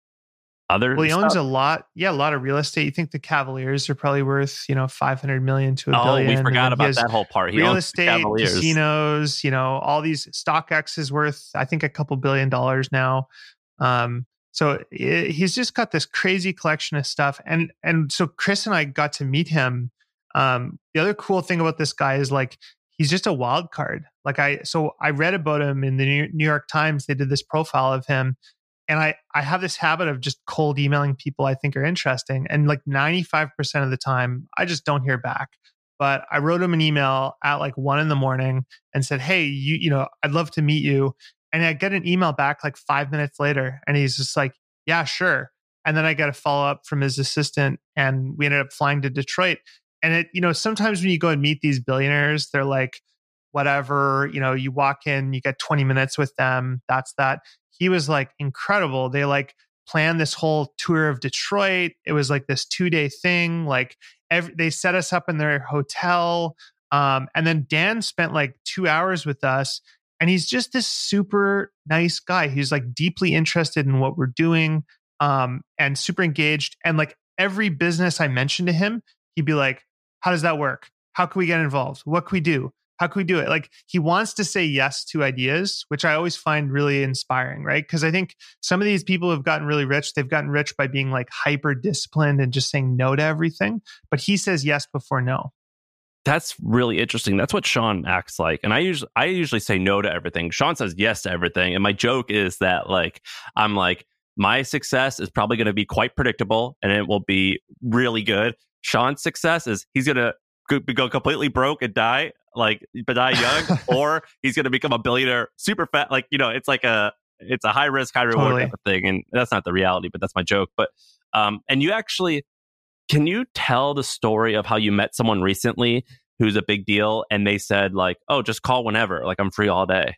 other Well, he owns stuff? a lot. Yeah, a lot of real estate. You think the Cavaliers are probably worth, you know, five hundred million to a Oh, billion. we And forgot then he about has that whole part. He Real owns the estate, Cavaliers. casinos, you know, all these. StockX is worth, I think, a couple billion dollars now. Um, so it, he's just got this crazy collection of stuff. And and so Chris and I got to meet him. Um, the other cool thing about this guy is like he's just a wild card. Like I, so I read about him in the New York Times. They did this profile of him. And I, I have this habit of just cold emailing people I think are interesting. And like ninety-five percent of the time, I just don't hear back. But I wrote him an email at like one in the morning and said, hey, you, you know, I'd love to meet you. And I get an email back like five minutes later. And he's just like, yeah, sure. And then I get a follow up from his assistant and we ended up flying to Detroit. And it, you know, sometimes when you go and meet these billionaires, they're like, whatever, you know, you walk in, you get twenty minutes with them. That's that. He was like incredible. They like planned this whole tour of Detroit. It was like this two day thing. Like every, they set us up in their hotel. Um, and then Dan spent like two hours with us. And he's just this super nice guy. He's like deeply interested in what we're doing, um, and super engaged. And like every business I mentioned to him, he'd be like, how does that work? How can we get involved? What can we do? How can we do it? Like he wants to say yes to ideas, which I always find really inspiring, right? Because I think some of these people have gotten really rich. They've gotten rich by being like hyper disciplined and just saying no to everything. But he says yes before no. That's really interesting. That's what Sean acts like. And I usually I usually say no to everything. Sean says yes to everything. And my joke is that like I'm like, my success is probably going to be quite predictable and it will be really good. Sean's success is he's going to go completely broke and die, like, but die young, or he's going to become a billionaire super fat. Like, you know, it's like a, it's a high risk, high reward Totally. type of thing. And that's not the reality, but that's my joke. But, um, and you actually, can you tell the story of how you met someone recently who's a big deal and they said like, oh, just call whenever, like I'm free all day?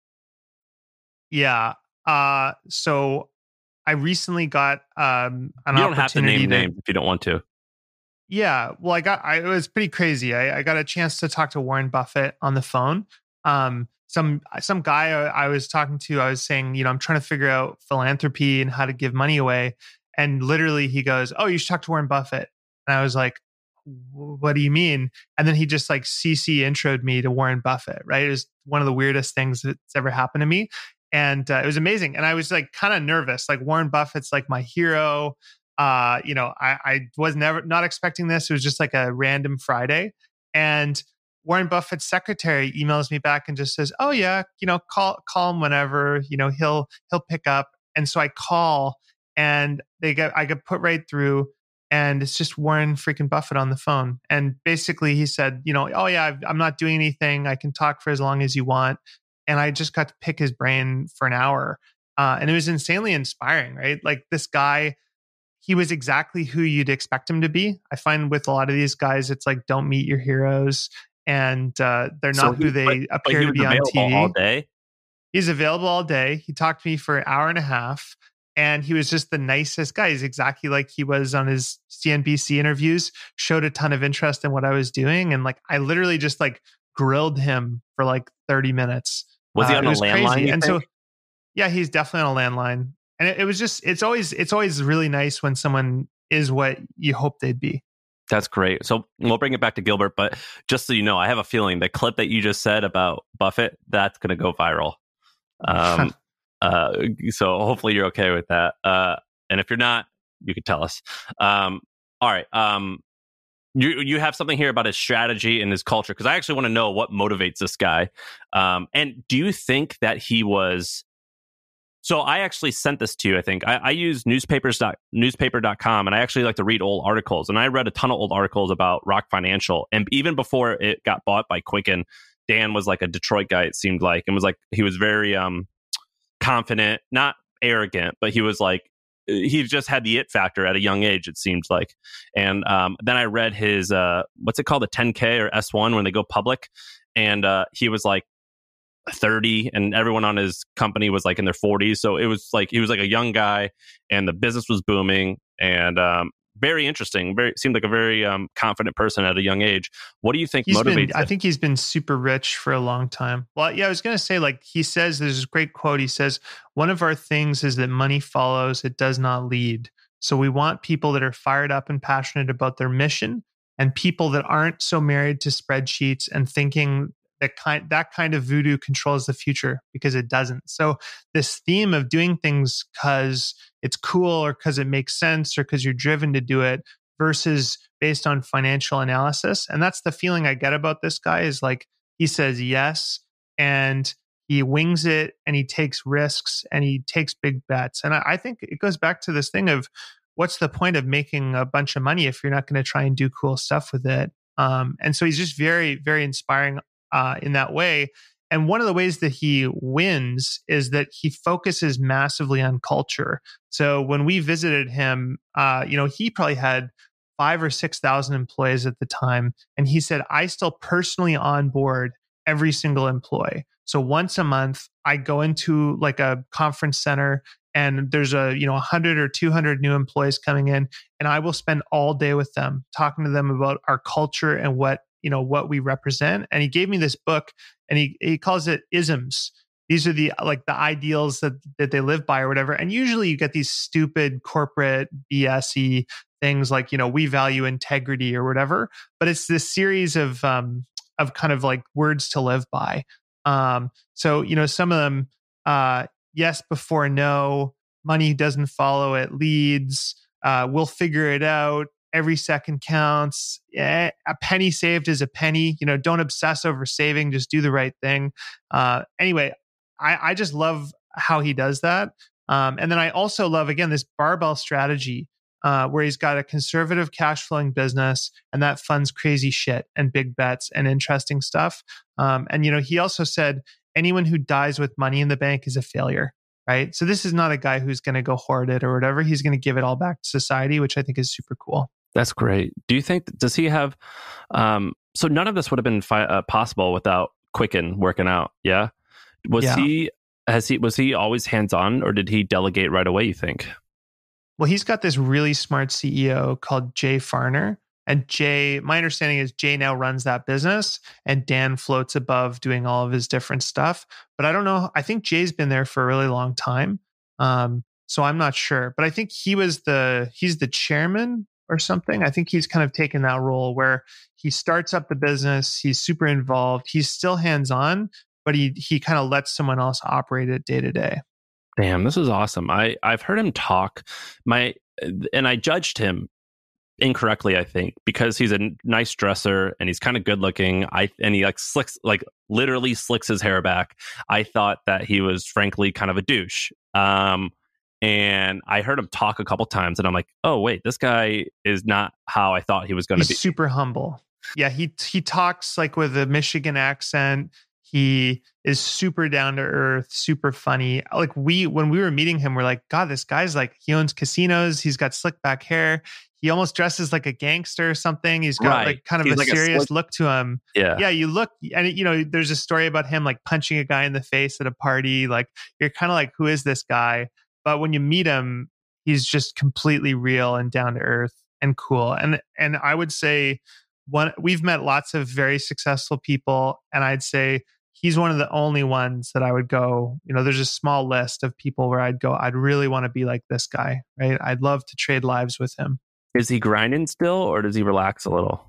Yeah. Uh, so I recently got um, an You don't have to opportunity name names if you don't want to. Yeah, well, I got I, it was pretty crazy. I, I got a chance to talk to Warren Buffett on the phone. Um, some some guy I, I was talking to, I was saying, you know, I'm trying to figure out philanthropy and how to give money away. And literally, he goes, "Oh, you should talk to Warren Buffett." And I was like, "What do you mean?" And then he just like C C introed me to Warren Buffett. Right, it was one of the weirdest things that's ever happened to me, and uh, it was amazing. And I was like kind of nervous. Like Warren Buffett's like my hero. Uh, you know, I, I was never not expecting this. It was just like a random Friday. And Warren Buffett's secretary emails me back and just says, "Oh yeah, you know, call call him whenever, you know, he'll he'll pick up." And so I call and they get I get put right through and it's just Warren freaking Buffett on the phone. And basically he said, you know, "Oh yeah, I'm not doing anything. I can talk for as long as you want." And I just got to pick his brain for an hour. Uh, and it was insanely inspiring, right? Like this guy, he was exactly who you'd expect him to be. I find with a lot of these guys, it's like, don't meet your heroes. And uh, they're So not who he- they but- but appear he to was be on available T V. all day. He's available all day. He talked to me for an hour and a half. And he was just the nicest guy. He's exactly like he was on his C N B C interviews, showed a ton of interest in what I was doing. And like, I literally just like grilled him for like thirty minutes. Was he Uh, on it a was landline? crazy. you And think? so, yeah, he's definitely on a landline. And it, it was just, it's always, it's always really nice when someone is what you hope they'd be. That's great. So we'll bring it back to Gilbert, but just so you know, I have a feeling the clip that you just said about Buffett, that's going to go viral. Um, uh, so hopefully you're okay with that. Uh, and if you're not, you can tell us. Um, all right. Um, You you have something here about his strategy and his culture, because I actually want to know what motivates this guy. Um, and do you think that he was? So I actually sent this to you. I think I, I use newspapers dot newspaper dot com, and I actually like to read old articles. And I read a ton of old articles about Rock Financial, and even before it got bought by Quicken, Dan was like a Detroit guy. It seemed like, and was like he was very um confident, not arrogant, but he was like. He just had the it factor at a young age, it seemed like. And um, then I read his, uh, what's it called, the ten K or S one when they go public. And uh, he was like thirty, and everyone on his company was like in their forties. So it was like, he was like a young guy, and the business was booming, and um, very interesting. Very seemed like a very um, confident person at a young age. What do you think he's motivates been, him? I think he's been super rich for a long time. Well, yeah, I was going to say, like he says, there's this great quote. He says, one of our things is that money follows, it does not lead. So we want people that are fired up and passionate about their mission, and people that aren't so married to spreadsheets and thinking that kind that kind of voodoo controls the future, because it doesn't. So this theme of doing things because it's cool or because it makes sense or because you're driven to do it versus based on financial analysis. And that's the feeling I get about this guy is like, he says yes and he wings it and he takes risks and he takes big bets. And I, I think it goes back to this thing of what's the point of making a bunch of money if you're not going to try and do cool stuff with it? Um, and so he's just very, very inspiring uh, in that way. And one of the ways that he wins is that he focuses massively on culture. So when we visited him, uh, you know, he probably had five or six thousand employees at the time, and he said, "I still personally onboard every single employee. So once a month, I go into like a conference center, and there's a you know one hundred or two hundred new employees coming in, and I will spend all day with them, talking to them about our culture and what." you know, what we represent. And he gave me this book, and he, he calls it isms. These are the, like the ideals that, that they live by or whatever. And usually you get these stupid corporate B S-y things like, you know, we value integrity or whatever, but it's this series of, um, of kind of like words to live by. Um, so, you know, some of them, uh, yes, before no, money doesn't follow, it leads, uh, we'll figure it out. Every second counts. A penny saved is a penny. You know, don't obsess over saving. Just do the right thing. Uh, anyway, I, I just love how he does that. Um, and then I also love, again, this barbell strategy uh, where he's got a conservative cash flowing business, and that funds crazy shit and big bets and interesting stuff. Um, and, you know, he also said, anyone who dies with money in the bank is a failure. Right. So this is not a guy who's going to go hoard it or whatever. He's going to give it all back to society, which I think is super cool. That's great. Do you think, does he have, um, so none of this would have been fi- uh, possible without Quicken working out. Yeah. Was yeah. he, has he, was he always hands-on, or did he delegate right away, you think? Well, he's got this really smart C E O called Jay Farner. And Jay, my understanding is Jay now runs that business, and Dan floats above doing all of his different stuff. But I don't know. I think Jay's been there for a really long time. Um, so I'm not sure, but I think he was the, he's the chairman or something. I think he's kind of taken that role where he starts up the business. He's super involved. He's still hands-on, but he, he kind of lets someone else operate it day to day. Damn, this is awesome. I, I've heard him talk my, and I judged him incorrectly, I think, because he's a nice dresser and he's kind of good looking. I and he like slicks, like literally slicks his hair back. I thought that he was frankly kind of a douche. Um, and I heard him talk a couple times, and I'm like, oh wait, this guy is not how I thought he was going to be. He's super humble. Yeah, he he talks like with a Michigan accent. He is super down to earth, super funny. Like we, when we were meeting him, we're like, God, this guy's like, he owns casinos. He's got slick back hair. He almost dresses like a gangster or something. He's got right. like kind of He's a like serious a slick... look to him. Yeah. Yeah. You look, and you know, there's a story about him like punching a guy in the face at a party. Like you're kind of like, who is this guy? But when you meet him, he's just completely real and down to earth and cool. And, and I would say one, we've met lots of very successful people. And I'd say he's one of the only ones that I would go, you know, there's a small list of people where I'd go, I'd really want to be like this guy, right? I'd love to trade lives with him. Is he grinding still, or does he relax a little?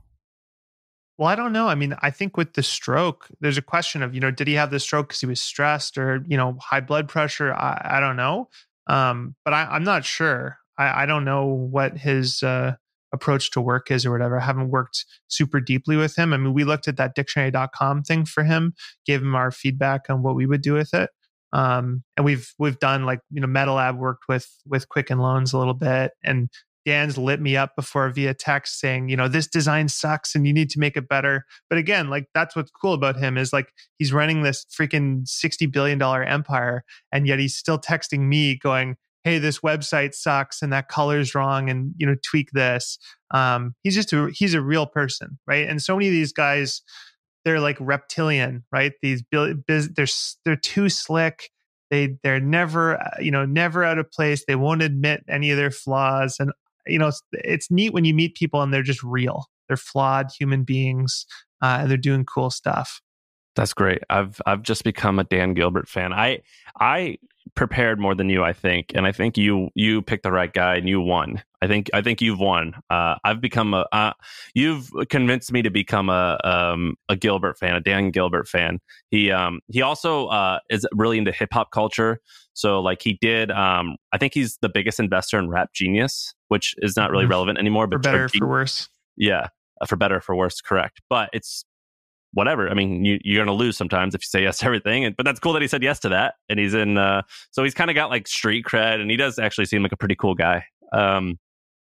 Well, I don't know. I mean, I think with the stroke, there's a question of, you know, did he have the stroke because he was stressed or, you know, high blood pressure? I, I don't know. Um, but I, I'm not sure. I, I don't know what his, uh, approach to work is or whatever. I haven't worked super deeply with him. I mean, we looked at that dictionary dot com thing for him, gave him our feedback on what we would do with it. Um, and we've we've done like, you know, MetaLab worked with with Quicken Loans a little bit, and Dan's lit me up before via text saying, you know, this design sucks and you need to make it better. But again, like that's what's cool about him is like he's running this freaking sixty billion dollars empire, and yet he's still texting me going, hey, this website sucks and that color's wrong, and you know, tweak this. Um, he's just a, he's a real person, right? And so many of these guys, they're like reptilian, right? These biz, they're they're too slick. They they're never you know never out of place. They won't admit any of their flaws, and you know it's, it's neat when you meet people and they're just real. They're flawed human beings, uh, and they're doing cool stuff. That's great. I've I've just become a Dan Gilbert fan. I I prepared more than you, I think, and I think you you picked the right guy and you won. I think I think you've won. Uh, I've become a. Uh, you've convinced me to become a um, a Gilbert fan, a Dan Gilbert fan. He um he also uh, is really into hip hop culture. So like he did. Um, I think he's the biggest investor in Rap Genius, which is not really relevant anymore. But for better, or for worse. Yeah, for better, or for worse, correct. But it's whatever. I mean, you, you're going to lose sometimes if you say yes to everything. And, but that's cool that he said yes to that. And he's in, uh, so he's kind of got like street cred, and he does actually seem like a pretty cool guy. Um,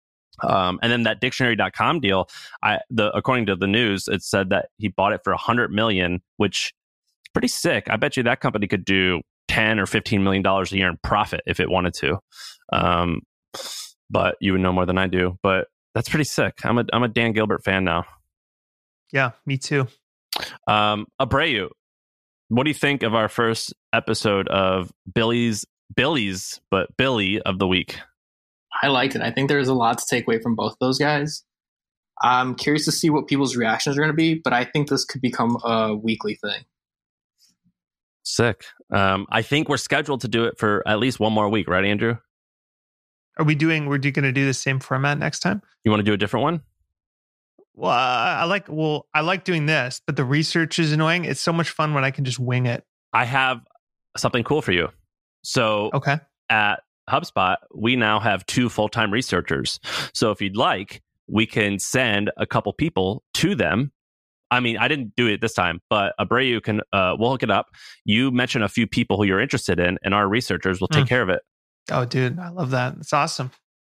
um, and then that dictionary dot com deal, I, the, according to the news, it said that he bought it for a hundred million, which is pretty sick. I bet you that company could do ten or fifteen million dollars a year in profit if it wanted to. Um, but you would know more than I do, but that's pretty sick. I'm a, I'm a Dan Gilbert fan now. Yeah, me too. Um, Abreu, what do you think of our first episode of Billy's Billy's, but Billy of the week? I liked it. I think there's a lot to take away from both those guys. I'm curious to see what people's reactions are going to be, but I think this could become a weekly thing. Sick. Um, I think we're scheduled to do it for at least one more week, right, Andrew? Are we doing? We're going to do the same format next time? You want to do a different one? Well, I, I like well, I like doing this, but the research is annoying. It's so much fun when I can just wing it. I have something cool for you. So, okay, at HubSpot, we now have two full-time researchers. So, if you'd like, we can send a couple people to them. I mean, I didn't do it this time, but Abreu can. Uh, we'll hook it up. You mention a few people who you're interested in, and our researchers will take mm. care of it. Oh, dude, I love that. It's awesome.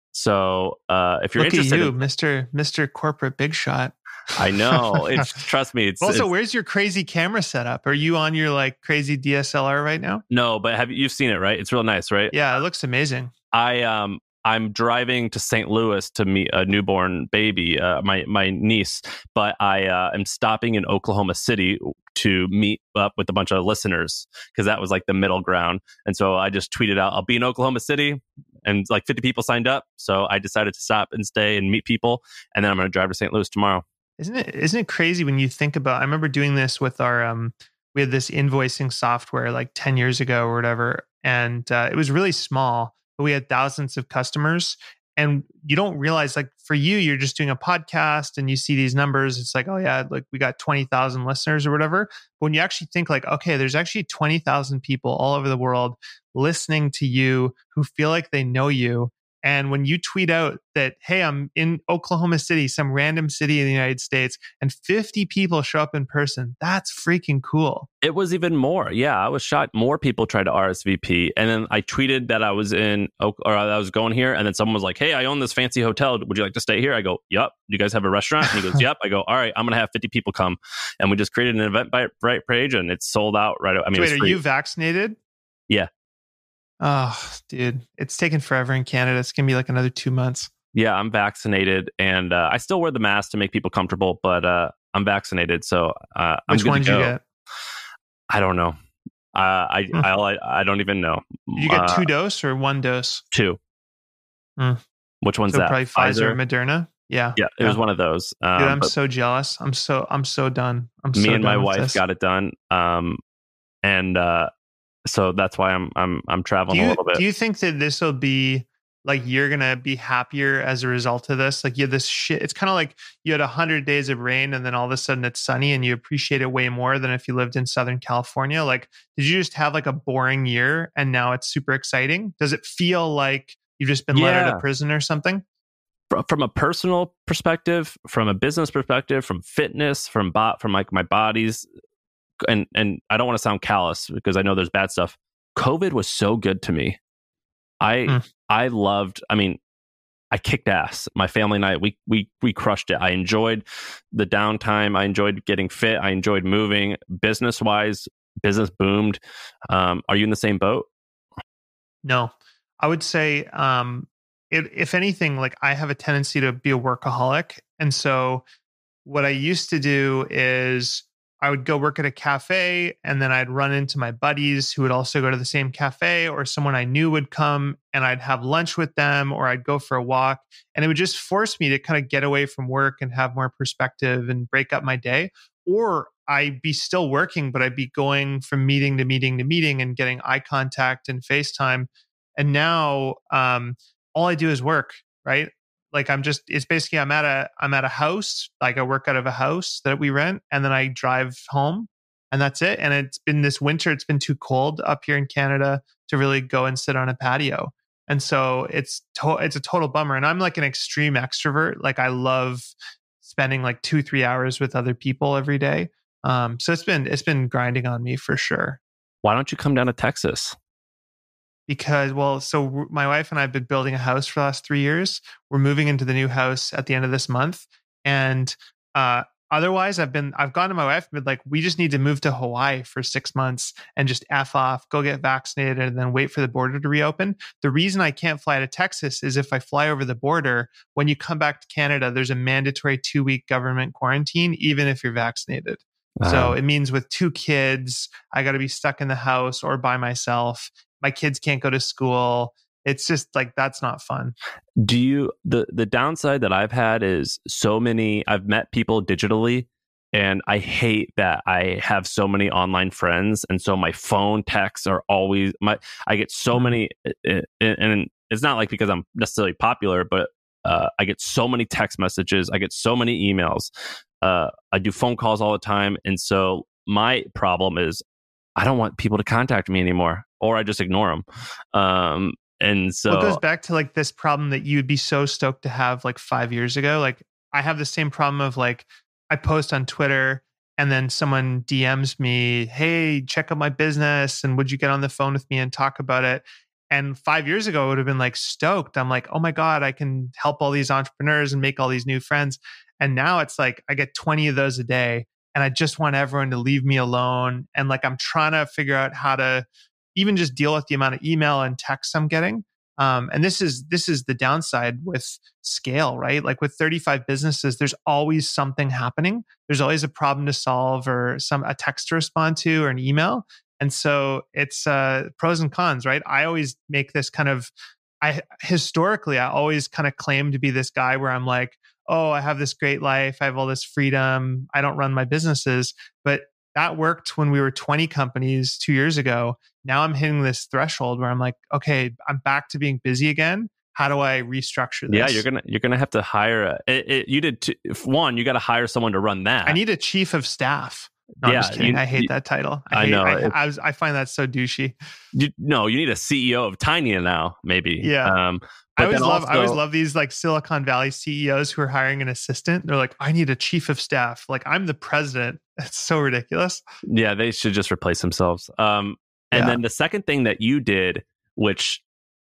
So uh, if you're Look interested, at you, in, Mister Mister Corporate Big Shot. I know. It's trust me. It's also. It's, where's your crazy camera setup? Are you on your like crazy D S L R right now? No, but have you, you've seen it, right? It's real nice, right? Yeah, it looks amazing. I um I'm driving to Saint Louis to meet a newborn baby, uh, my my niece, but I uh, am stopping in Oklahoma City to meet up with a bunch of listeners because that was like the middle ground. And so I just tweeted out, I'll be in Oklahoma City, and like fifty people signed up. So I decided to stop and stay and meet people, and then I'm going to drive to Saint Louis tomorrow. Isn't it? Isn't it crazy when you think about? I remember doing this with our um, we had this invoicing software like ten years ago or whatever, and uh, it was really small. But we had thousands of customers, and you don't realize, like for you, you're just doing a podcast and you see these numbers. It's like, oh yeah, like we got twenty thousand listeners or whatever. But when you actually think like, okay, there's actually twenty thousand people all over the world listening to you who feel like they know you. And when you tweet out that, hey, I'm in Oklahoma City, some random city in the United States, and fifty people show up in person, that's freaking cool. It was even more. Yeah, I was shocked. More people tried to R S V P. And then I tweeted that I was in, or I was going here. And then someone was like, hey, I own this fancy hotel. Would you like to stay here? I go, yep. Do you guys have a restaurant? And he goes, yep. I go, all right, I'm going to have fifty people come. And we just created an Eventbrite page, and it's sold out right away. I mean, wait, are you vaccinated? Yeah. Oh, dude, it's taken forever in Canada. It's going to be like another two months. Yeah, I'm vaccinated, and uh, I still wear the mask to make people comfortable, but uh, I'm vaccinated, so uh, I'm Which good one to go. Did you get? I don't know. Uh, I, hmm. I, I I don't even know. Did you get uh, two dose or one dose? Two. Hmm. Which one's so that? Probably Pfizer, Pfizer, Moderna. Yeah, yeah, it yeah. was one of those. Um, Dude, I'm so jealous. I'm so I'm so done. I'm me so and done my with wife this. got it done, um, and. Uh, So that's why I'm I'm I'm traveling do you, a little bit. Do you think that this will be like you're gonna be happier as a result of this? Like you had this shit. It's kind of like you had a hundred days of rain, and then all of a sudden it's sunny, and you appreciate it way more than if you lived in Southern California. Like, did you just have like a boring year, and now it's super exciting? Does it feel like you've just been yeah. let out of prison or something? from a personal perspective, from a business perspective, from fitness, from bot, from like my body's, and and I don't want to sound callous because I know there's bad stuff. COVID was so good to me. I mm. I loved. I mean, I kicked ass. My family and I, we we we crushed it. I enjoyed the downtime. I enjoyed getting fit. I enjoyed moving. Business wise, business boomed. Um, are you in the same boat? No, I would say, um, it, if anything, like I have a tendency to be a workaholic. And so what I used to do is I would go work at a cafe and then I'd run into my buddies who would also go to the same cafe, or someone I knew would come and I'd have lunch with them, or I'd go for a walk. And it would just force me to kind of get away from work and have more perspective and break up my day. Or I'd be still working, but I'd be going from meeting to meeting to meeting and getting eye contact and FaceTime. And now um, all I do is work, right? Like I'm just, it's basically, I'm at a, I'm at a house, like I work out of a house that we rent, and then I drive home and that's it. And it's been this winter, it's been too cold up here in Canada to really go and sit on a patio. And so it's, to, it's a total bummer. And I'm like an extreme extrovert. Like I love spending like two, three hours with other people every day. Um, so it's been, it's been grinding on me for sure. Why don't you come down to Texas? Because, well, so my wife and I have been building a house for the last three years. We're moving into the new house at the end of this month. And uh, otherwise, I've been, I've gone to my wife and been like, we just need to move to Hawaii for six months and just F off, go get vaccinated, and then wait for the border to reopen. The reason I can't fly to Texas is if I fly over the border, when you come back to Canada, there's a mandatory two week government quarantine, even if you're vaccinated. Wow. So it means with two kids, I got to be stuck in the house or by myself. My kids can't go to school. It's just like, that's not fun. Do you, the, the downside that I've had is so many, I've met people digitally, and I hate that I have so many online friends. And so my phone texts are always, my, I get so mm-hmm. many, and it's not like because I'm necessarily popular, but uh, I get so many text messages. I get so many emails. Uh, I do phone calls all the time. And so my problem is I don't want people to contact me anymore, or I just ignore them. Um, and so well, it goes back to like this problem that you'd be so stoked to have like five years ago. Like I have the same problem of like, I post on Twitter and then someone D Ms me, hey, check out my business. And would you get on the phone with me and talk about it? And five years ago, I would have been like stoked. I'm like, oh my God, I can help all these entrepreneurs and make all these new friends. And now it's like, I get twenty of those a day. And I just want everyone to leave me alone. And like, I'm trying to figure out how to even just deal with the amount of email and text I'm getting. Um, and this is, this is the downside with scale, right? Like with thirty-five businesses, there's always something happening. There's always a problem to solve, or some, a text to respond to, or an email. And so it's uh, pros and cons, right? I always make this kind of, I historically, I always kind of claim to be this guy where I'm like, oh, I have this great life. I have all this freedom. I don't run my businesses. But that worked when we were twenty companies two years ago. Now I'm hitting this threshold where I'm like, okay, I'm back to being busy again. How do I restructure this? Yeah, you're gonna you're gonna have to hire. A, it, it, you did two, one. You got to hire someone to run that. I need a chief of staff. No, yeah, I'm just kidding. You, I hate you, that title. I, I hate, know. I, I, was, I find that so douchey. You, no, you need a C E O of Tiny now, maybe. Yeah. Um, I always love. Also, I always love these like Silicon Valley C E Os who are hiring an assistant. They're like, I need a chief of staff. Like I'm the president. It's so ridiculous. Yeah, they should just replace themselves. Um, and yeah. then the second thing that you did, which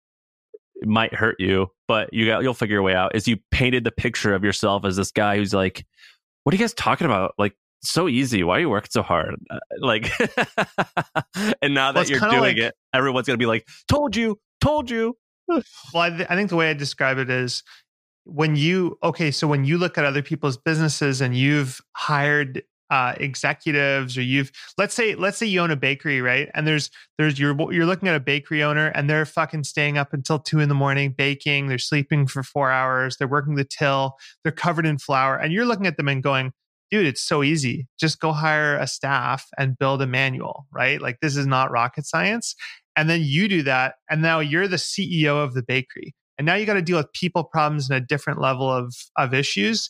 might hurt you, but you got you'll figure your way out, is you painted the picture of yourself as this guy who's like, what are you guys talking about? Like, so easy. Why are you working so hard? Uh, like, and now that well, you're doing like, it, everyone's gonna be like, told you, told you. Well, I, th- I think the way I describe it is when you, okay, so when you look at other people's businesses and you've hired uh, executives, or you've, let's say, let's say you own a bakery, right? And there's, there's, you're, you're looking at a bakery owner and they're fucking staying up until two in the morning baking. They're sleeping for four hours. They're working the till. They're covered in flour. And you're looking at them and going, dude, it's so easy. Just go hire a staff and build a manual, right? Like this is not rocket science. And then you do that. And now you're the C E O of the bakery. And now you got to deal with people problems and a different level of, of issues.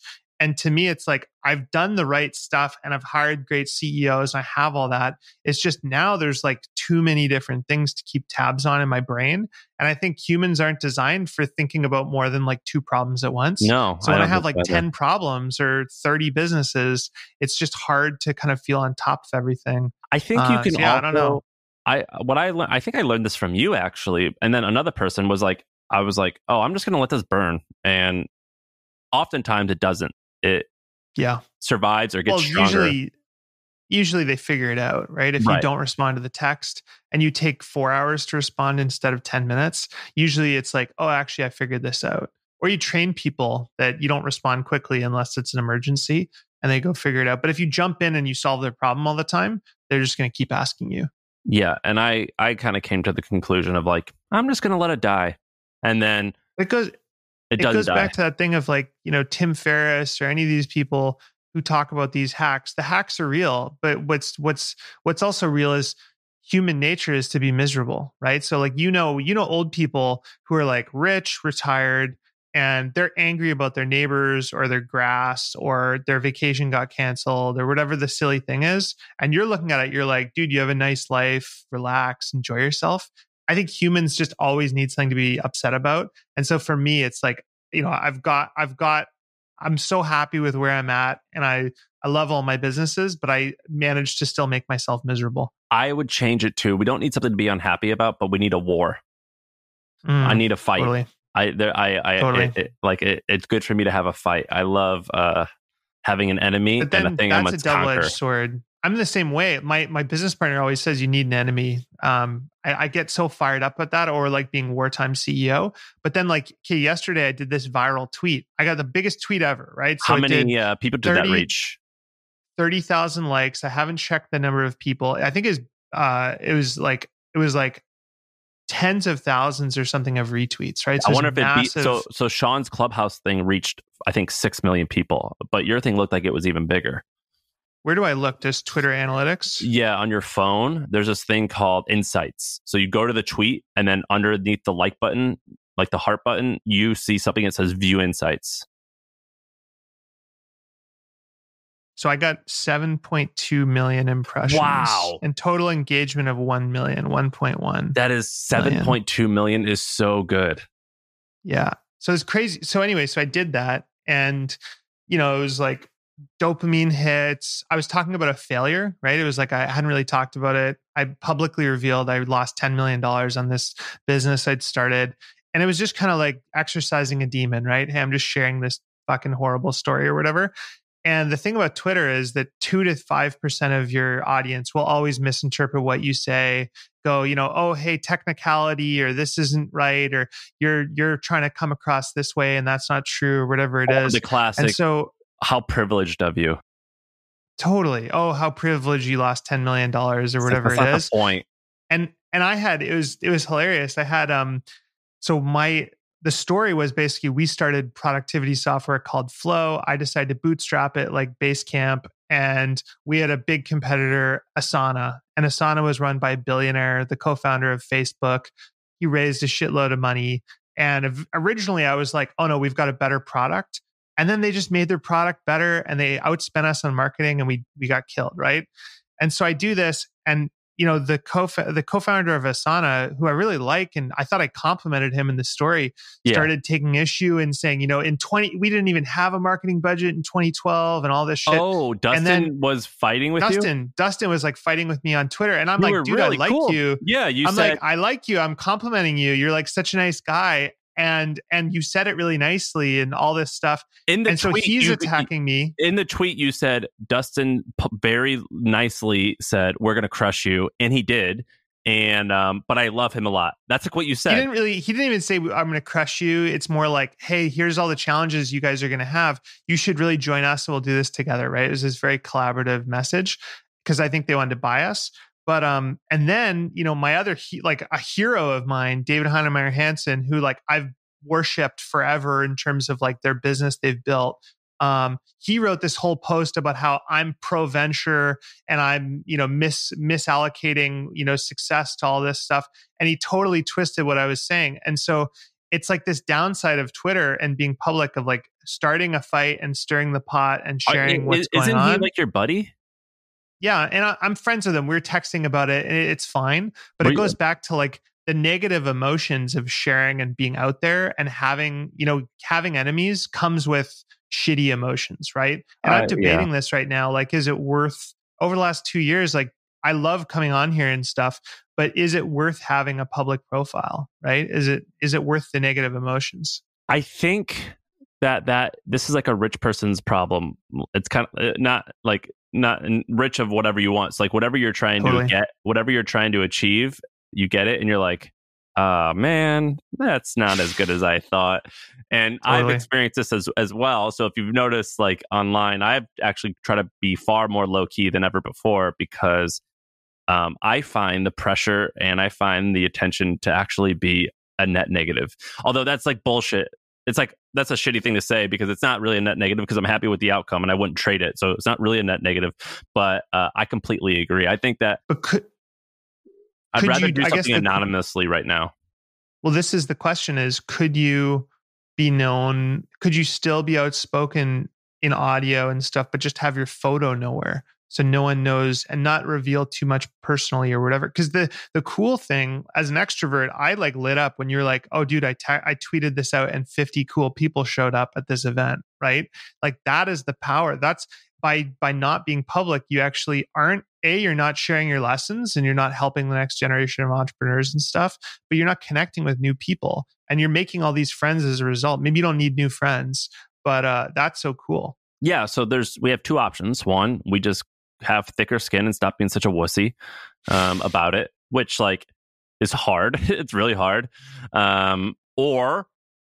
And to me, it's like, I've done the right stuff and I've hired great C E Os and I have all that. It's just now there's like too many different things to keep tabs on in my brain. And I think humans aren't designed for thinking about more than like two problems at once. No. So when I, don't have think like so. ten problems or thirty businesses, it's just hard to kind of feel on top of everything. I think you Uh, can so yeah, also, I don't know. I what I learned, I think I learned this from you actually. And then another person was like, I was like, oh, I'm just going to let this burn. And oftentimes it doesn't. It Yeah. survives or gets Well, stronger. usually, usually they figure it out, right? If Right. you don't respond to the text and you take four hours to respond instead of ten minutes, usually it's like, oh, actually, I figured this out. Or you train people that you don't respond quickly unless it's an emergency and they go figure it out. But if you jump in and you solve their problem all the time, they're just going to keep asking you. Yeah. And I, I kind of came to the conclusion of like, I'm just going to let it die. And then It goes, it, it doesn't goes die. back to that thing of like, you know, Tim Ferriss or any of these people who talk about these hacks. The hacks are real, but what's what's what's also real is human nature is to be miserable, right? So like, you know, you know, old people who are like rich, retired, and they're angry about their neighbors or their grass or their vacation got canceled or whatever the silly thing is. And you're looking at it, you're like, dude, you have a nice life, relax, enjoy yourself. I think humans just always need something to be upset about. And so for me, it's like, you know, I've got, I've got, I'm so happy with where I'm at and I, I love all my businesses, but I managed to still make myself miserable. I would change it to, we don't need something to be unhappy about, but we need a war. Mm, I need a fight. Totally. I, there, I, I, Totally. it, it, like it, it's good for me to have a fight. I love uh, having an enemy But then and a thing I'm that's a to double-edged conquer. sword. I'm the same way. My my business partner always says you need an enemy. Um, I, I get so fired up at that, or like being wartime C E O. But then, like, okay, yesterday I did this viral tweet. I got the biggest tweet ever, right? So How it did many uh, people did that thirty reach? thirty thousand likes. I haven't checked the number of people. I think it's uh, it was like it was like tens of thousands or something of retweets, right? So I it's wonder if it beat. massive. So, so Sean's Clubhouse thing reached, I think, six million people, but your thing looked like it was even bigger. Where do I look? Just Twitter analytics? Yeah, on your phone, there's this thing called Insights. So you go to the tweet, and then underneath the like button, like the heart button, you see something that says View Insights. So I got seven point two million impressions. Wow. And total engagement of one million, one point one. That is seven point two million is so good. Yeah. So it's crazy. So anyway, so I did that and, you know, it was like dopamine hits. I was talking about a failure, right? It was like, I hadn't really talked about it. I publicly revealed I lost ten million dollars on this business I'd started. And it was just kind of like exercising a demon, right? Hey, I'm just sharing this fucking horrible story or whatever. And the thing about Twitter is that two to five percent of your audience will always misinterpret what you say, go, you know, oh, hey, technicality, or this isn't right, or you're you're trying to come across this way and that's not true, or whatever it Or is. the classic, And so how privileged of you. totally, oh, how privileged you lost ten million dollars or It's like, whatever that's not it the is. point. And and I had it was it was hilarious. I had um so my the story was basically we started productivity software called Flow. I decided to bootstrap it like Basecamp, and we had a big competitor, Asana, and Asana was run by a billionaire, the co-founder of Facebook. He raised a shitload of money, and originally I was like, oh no, we've got a better product. And then they just made their product better, and they outspent us on marketing, and we we got killed, right? And so I do this, and you know, the co the co-founder of Asana, who I really like, and I thought I complimented him in the story, Yeah. started taking issue and saying, you know, in twenty, we didn't even have a marketing budget in twenty twelve, and all this shit. Oh, Dustin then was fighting with you? Dustin, Dustin was like fighting with me on Twitter, and I'm You like, were dude, really I like cool. you. Yeah, you I'm said, like, I like you. I'm complimenting you. You're like such a nice guy, and and you said it really nicely, and all this stuff. in the And so tweet, he's you, attacking me. in the tweet you said, Dustin p- very nicely said, we're going to crush you. And he did. And, um, but I love him a lot. That's like what you He said. didn't really. He didn't even say I'm going to crush you. It's more like, hey, here's all the challenges you guys are going to have. You should really join us, and we'll do this together. Right? It was this very collaborative message because I think they wanted to buy us. But um, and then you know my other he, like a hero of mine, David Heinemeier Hansson, who like I've worshipped forever in terms of like their business they've built. Um, he wrote this whole post about how I'm pro venture and I'm, you know, mis misallocating, you know, success to all this stuff. And he totally twisted what I was saying. And so it's like this downside of Twitter and being public of like starting a fight and stirring the pot and sharing Are, what's is, going isn't on. Isn't he like your buddy? Yeah, and I, I'm friends with him. We we're texting about it, and it's fine. But Were it you- goes back to like the negative emotions of sharing and being out there and having, you know, having enemies comes with shitty emotions, right? And Uh, I'm debating this right now. Like, is it worth over the last two years? Like, I love coming on here and stuff, but is it worth having a public profile, right? Is it is it worth the negative emotions? I think that that this is like a rich person's problem. It's kind of uh, not like not rich of whatever you want. It's like whatever you're trying Totally. to get, whatever you're trying to achieve, you get it, and you're like, oh man, that's not as good as I thought. And I've Totally. experienced this as as well. So if you've noticed, like online, I've actually tried to be far more low key than ever before because um, I find the pressure and I find the attention to actually be a net negative. Although that's like bullshit. It's like that's a shitty thing to say because it's not really a net negative because I'm happy with the outcome and I wouldn't trade it. So it's not really a net negative. But uh, I completely agree. I think that But could I'd Could rather you- do I guess something the- anonymously right now. well, this is the question: is could you be known? Could you still be outspoken in audio and stuff, but just have your photo nowhere? So no one knows and not reveal too much personally or whatever. Because the the cool thing as an extrovert, I like lit up when you're like, oh, dude, I ta- I tweeted this out and fifty cool people showed up at this event, right? Like that is the power. That's by by not being public, you actually aren't a you're not sharing your lessons and you're not helping the next generation of entrepreneurs and stuff, but you're not connecting with new people and you're making all these friends as a result. Maybe you don't need new friends, but uh, that's so cool. Yeah, so there's we have two options. One, we just have thicker skin and stop being such a wussy um, about it, which like is hard. It's really hard. Um, or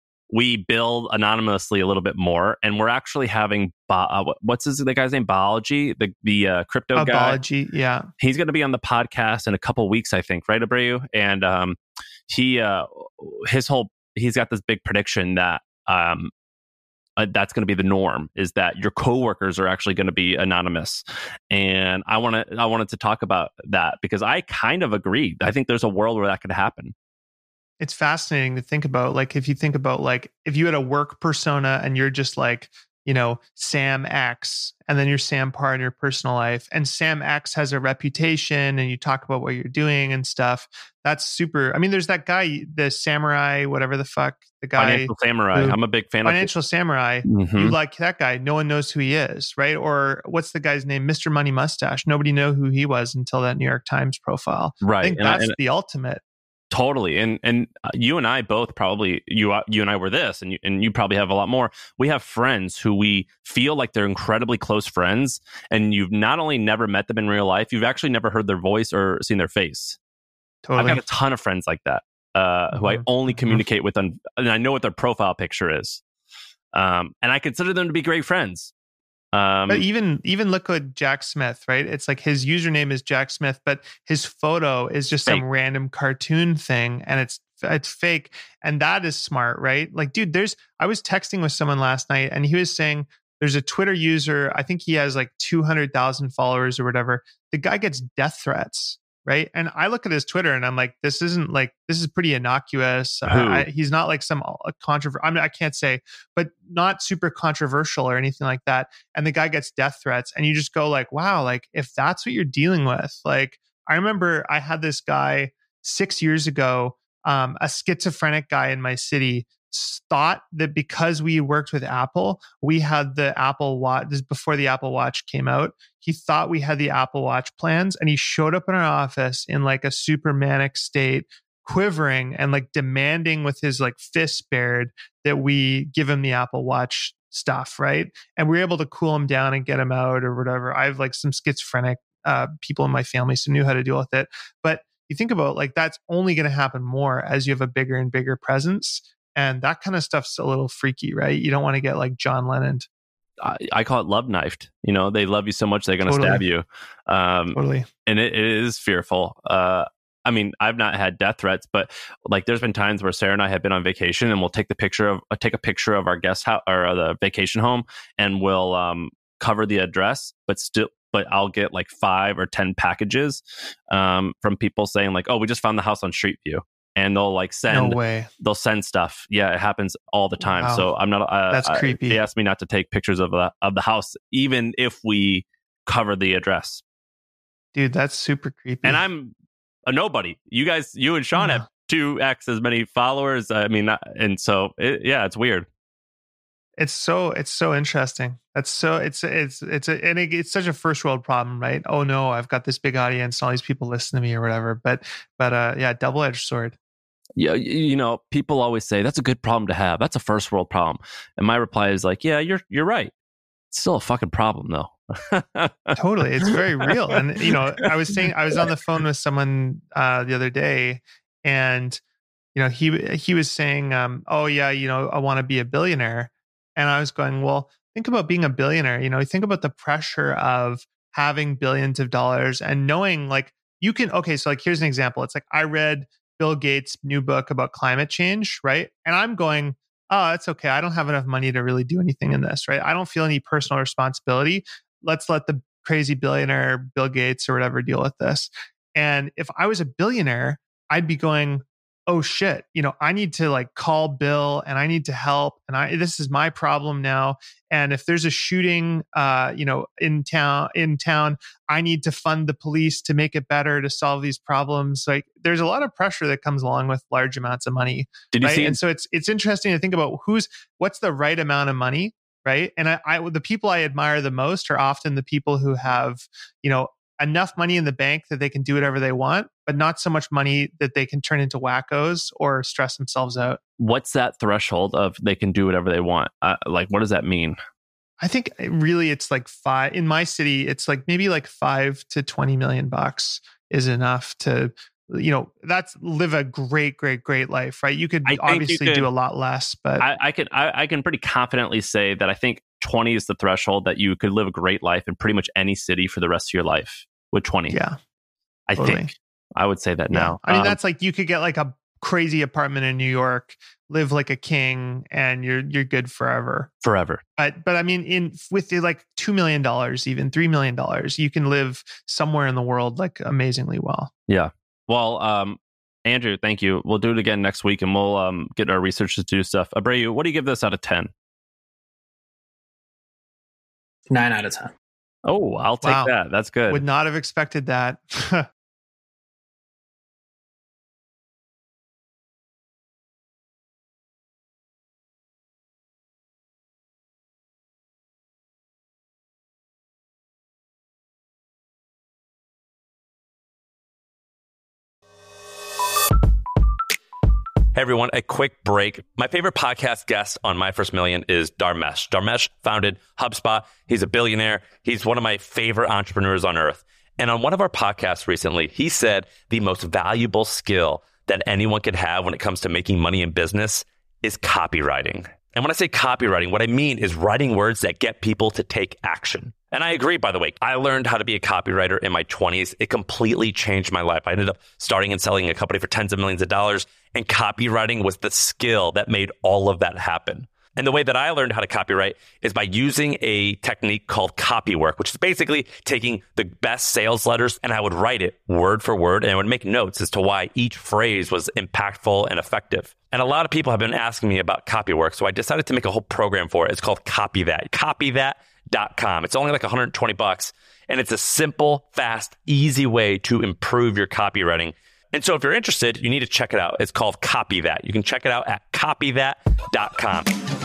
we build anonymously a little bit more, and we're actually having bi- uh, what- what's his the guy's name? Biology, the the uh, crypto guy. Biology, yeah. He's going to be on the podcast in a couple weeks, I think, right, Abreu? And um, he uh, his whole he's got this big prediction that um, uh, that's going to be the norm, is that your coworkers are actually going to be anonymous. And I want to I wanted to talk about that because I kind of agree. I think there's a world where that could happen. It's fascinating to think about. Like, if you think about, like, if you had a work persona and you're just like, you know, Sam X, and then you're Sam Parr in your personal life, and Sam X has a reputation and you talk about what you're doing and stuff. That's super. I mean, there's that guy, the samurai, whatever the fuck, the guy, Financial Samurai. who- I'm a big fan Financial Samurai. of Mhm. You like that guy. No one knows who he is, right? Or what's the guy's name? Mister Money Mustache. Nobody knew who he was until that New York Times profile. Right. I think And I- that's and- the ultimate. Totally, and and uh, you and I both probably you uh, you and I were this, and you, and you probably have a lot more. We have friends who we feel like they're incredibly close friends, and you've not only never met them in real life, you've actually never heard their voice or seen their face. Totally. I've got a ton of friends like that uh, who I Mhm. only Mhm. communicate with, on, and I know what their profile picture is, um, and I consider them to be great friends. Um, But even even look at Jack Smith, right? It's like his username is Jack Smith, but his photo is just Fake. some random cartoon thing, and it's it's fake, and that is smart, right? Like, dude, there's. I was texting with someone last night, and he was saying there's a Twitter user. I think he has like two hundred thousand followers or whatever. The guy gets death threats, right? And I look at his Twitter, and I'm like, this isn't like this is pretty innocuous. Who? I, I, he's not like some controversial. I mean, I can't say, but not super controversial or anything like that. And the guy gets death threats, and you just go like, wow, like if that's what you're dealing with. Like, I remember I had this guy six years ago, um, a schizophrenic guy in my city, s- thought that because we worked with Apple, we had the Apple Watch. This is before the Apple Watch came out. He thought we had the Apple Watch plans, and he showed up in our office in like a super manic state, quivering and like demanding with his like fists bared that we give him the Apple Watch stuff, right? And we were able to cool him down and get him out or whatever. I have like some schizophrenic uh, people in my family, so knew how to deal with it. But you think about like that's only going to happen more as you have a bigger and bigger presence. And that kind of stuff's a little freaky, right? You don't want to get like John Lennon. I, I call it love knifed. You know, they love you so much they're going to Totally. stab you, um, Totally. and it, it is fearful. Uh, I mean, I've not had death threats, but like, there's been times where Sarah and I have been on vacation, and we'll take the picture of uh, take a picture of our guest house or uh, the vacation home, and we'll um, cover the address, but still. But I'll get like five or ten packages um, from people saying like, "Oh, we just found the house on Street View," and they'll like send No way. they'll send stuff. Yeah, it happens all the time. Wow. So I'm not. Uh, That's I, creepy. They asked me not to take pictures of the of the house, even if we cover the address. Dude, that's super creepy. And I'm a nobody. You guys, you and Sean Yeah. have two X as many followers. I mean, not, and so it, yeah, it's weird. It's so it's so interesting. That's so it's it's it's a and it, it's such a first world problem, right? Oh no, I've got this big audience, and all these people listen to me or whatever. But but uh, yeah, double edged sword. Yeah, you know, people always say that's a good problem to have. That's a first world problem, and my reply is like, yeah, you're you're right. It's still a fucking problem though. Totally, it's very real. And you know, I was saying I was on the phone with someone uh, the other day, and you know, he he was saying, um, oh yeah, you know, I want to be a billionaire. And I was going, well, think about being a billionaire. You know, think about the pressure of having billions of dollars and knowing like you can, okay, so like here's an example. It's like I read Bill Gates' new book about climate change, right? And I'm going, oh, it's okay. I don't have enough money to really do anything in this, right? I don't feel any personal responsibility. Let's let the crazy billionaire Bill Gates or whatever deal with this. And if I was a billionaire, I'd be going, oh shit, you know, I need to like call Bill and I need to help. And I, this is my problem now. And if there's a shooting, uh, you know, in town, in town, I need to fund the police to make it better to solve these problems. Like there's a lot of pressure that comes along with large amounts of money. Did you right? see? And so it's, it's interesting to think about who's, what's the right amount of money. Right. And I, I, the people I admire the most are often the people who have, you know, enough money in the bank that they can do whatever they want, but not so much money that they can turn into wackos or stress themselves out. What's that threshold of they can do whatever they want? Uh, like, what does that mean? I think really it's like five in my city. It's like maybe like five to twenty million bucks is enough to, you know, that's live a great, great, great life, right? You could I think obviously you could, do a lot less, but I, I can I, I can pretty confidently say that I think twenty is the threshold that you could live a great life in pretty much any city for the rest of your life with twenty. yeah, I totally. think I would say that Yeah. now. I mean, Um, that's like you could get like a crazy apartment in New York, live like a king, and you're you're good forever. forever. But but I mean, in with the, like two million dollars, even three million dollars, you can live somewhere in the world like amazingly well. Yeah. Well, um, Andrew, thank you. We'll do it again next week, and we'll um, get our researchers to do stuff. Abreu, what do you give this out of ten? Nine out of ten. Oh, I'll take Wow. that. That's good. Would not have expected that. Hey everyone, a quick break. My favorite podcast guest on My First Million is Dharmesh. Dharmesh founded HubSpot. He's a billionaire. He's one of my favorite entrepreneurs on earth. And on one of our podcasts recently, he said the most valuable skill that anyone could have when it comes to making money in business is copywriting. And when I say copywriting, what I mean is writing words that get people to take action. And I agree, by the way. I learned how to be a copywriter in my twenties. It completely changed my life. I ended up starting and selling a company for tens of millions of dollars, and copywriting was the skill that made all of that happen. And the way that I learned how to copywrite is by using a technique called copywork, which is basically taking the best sales letters and I would write it word for word and I would make notes as to why each phrase was impactful and effective. And a lot of people have been asking me about copywork, so I decided to make a whole program for it. It's called Copy That. Copy That dot com. It's only like one hundred twenty bucks, and it's a simple, fast, easy way to improve your copywriting. And so if you're interested, you need to check it out. It's called Copy That. You can check it out at copy that dot com.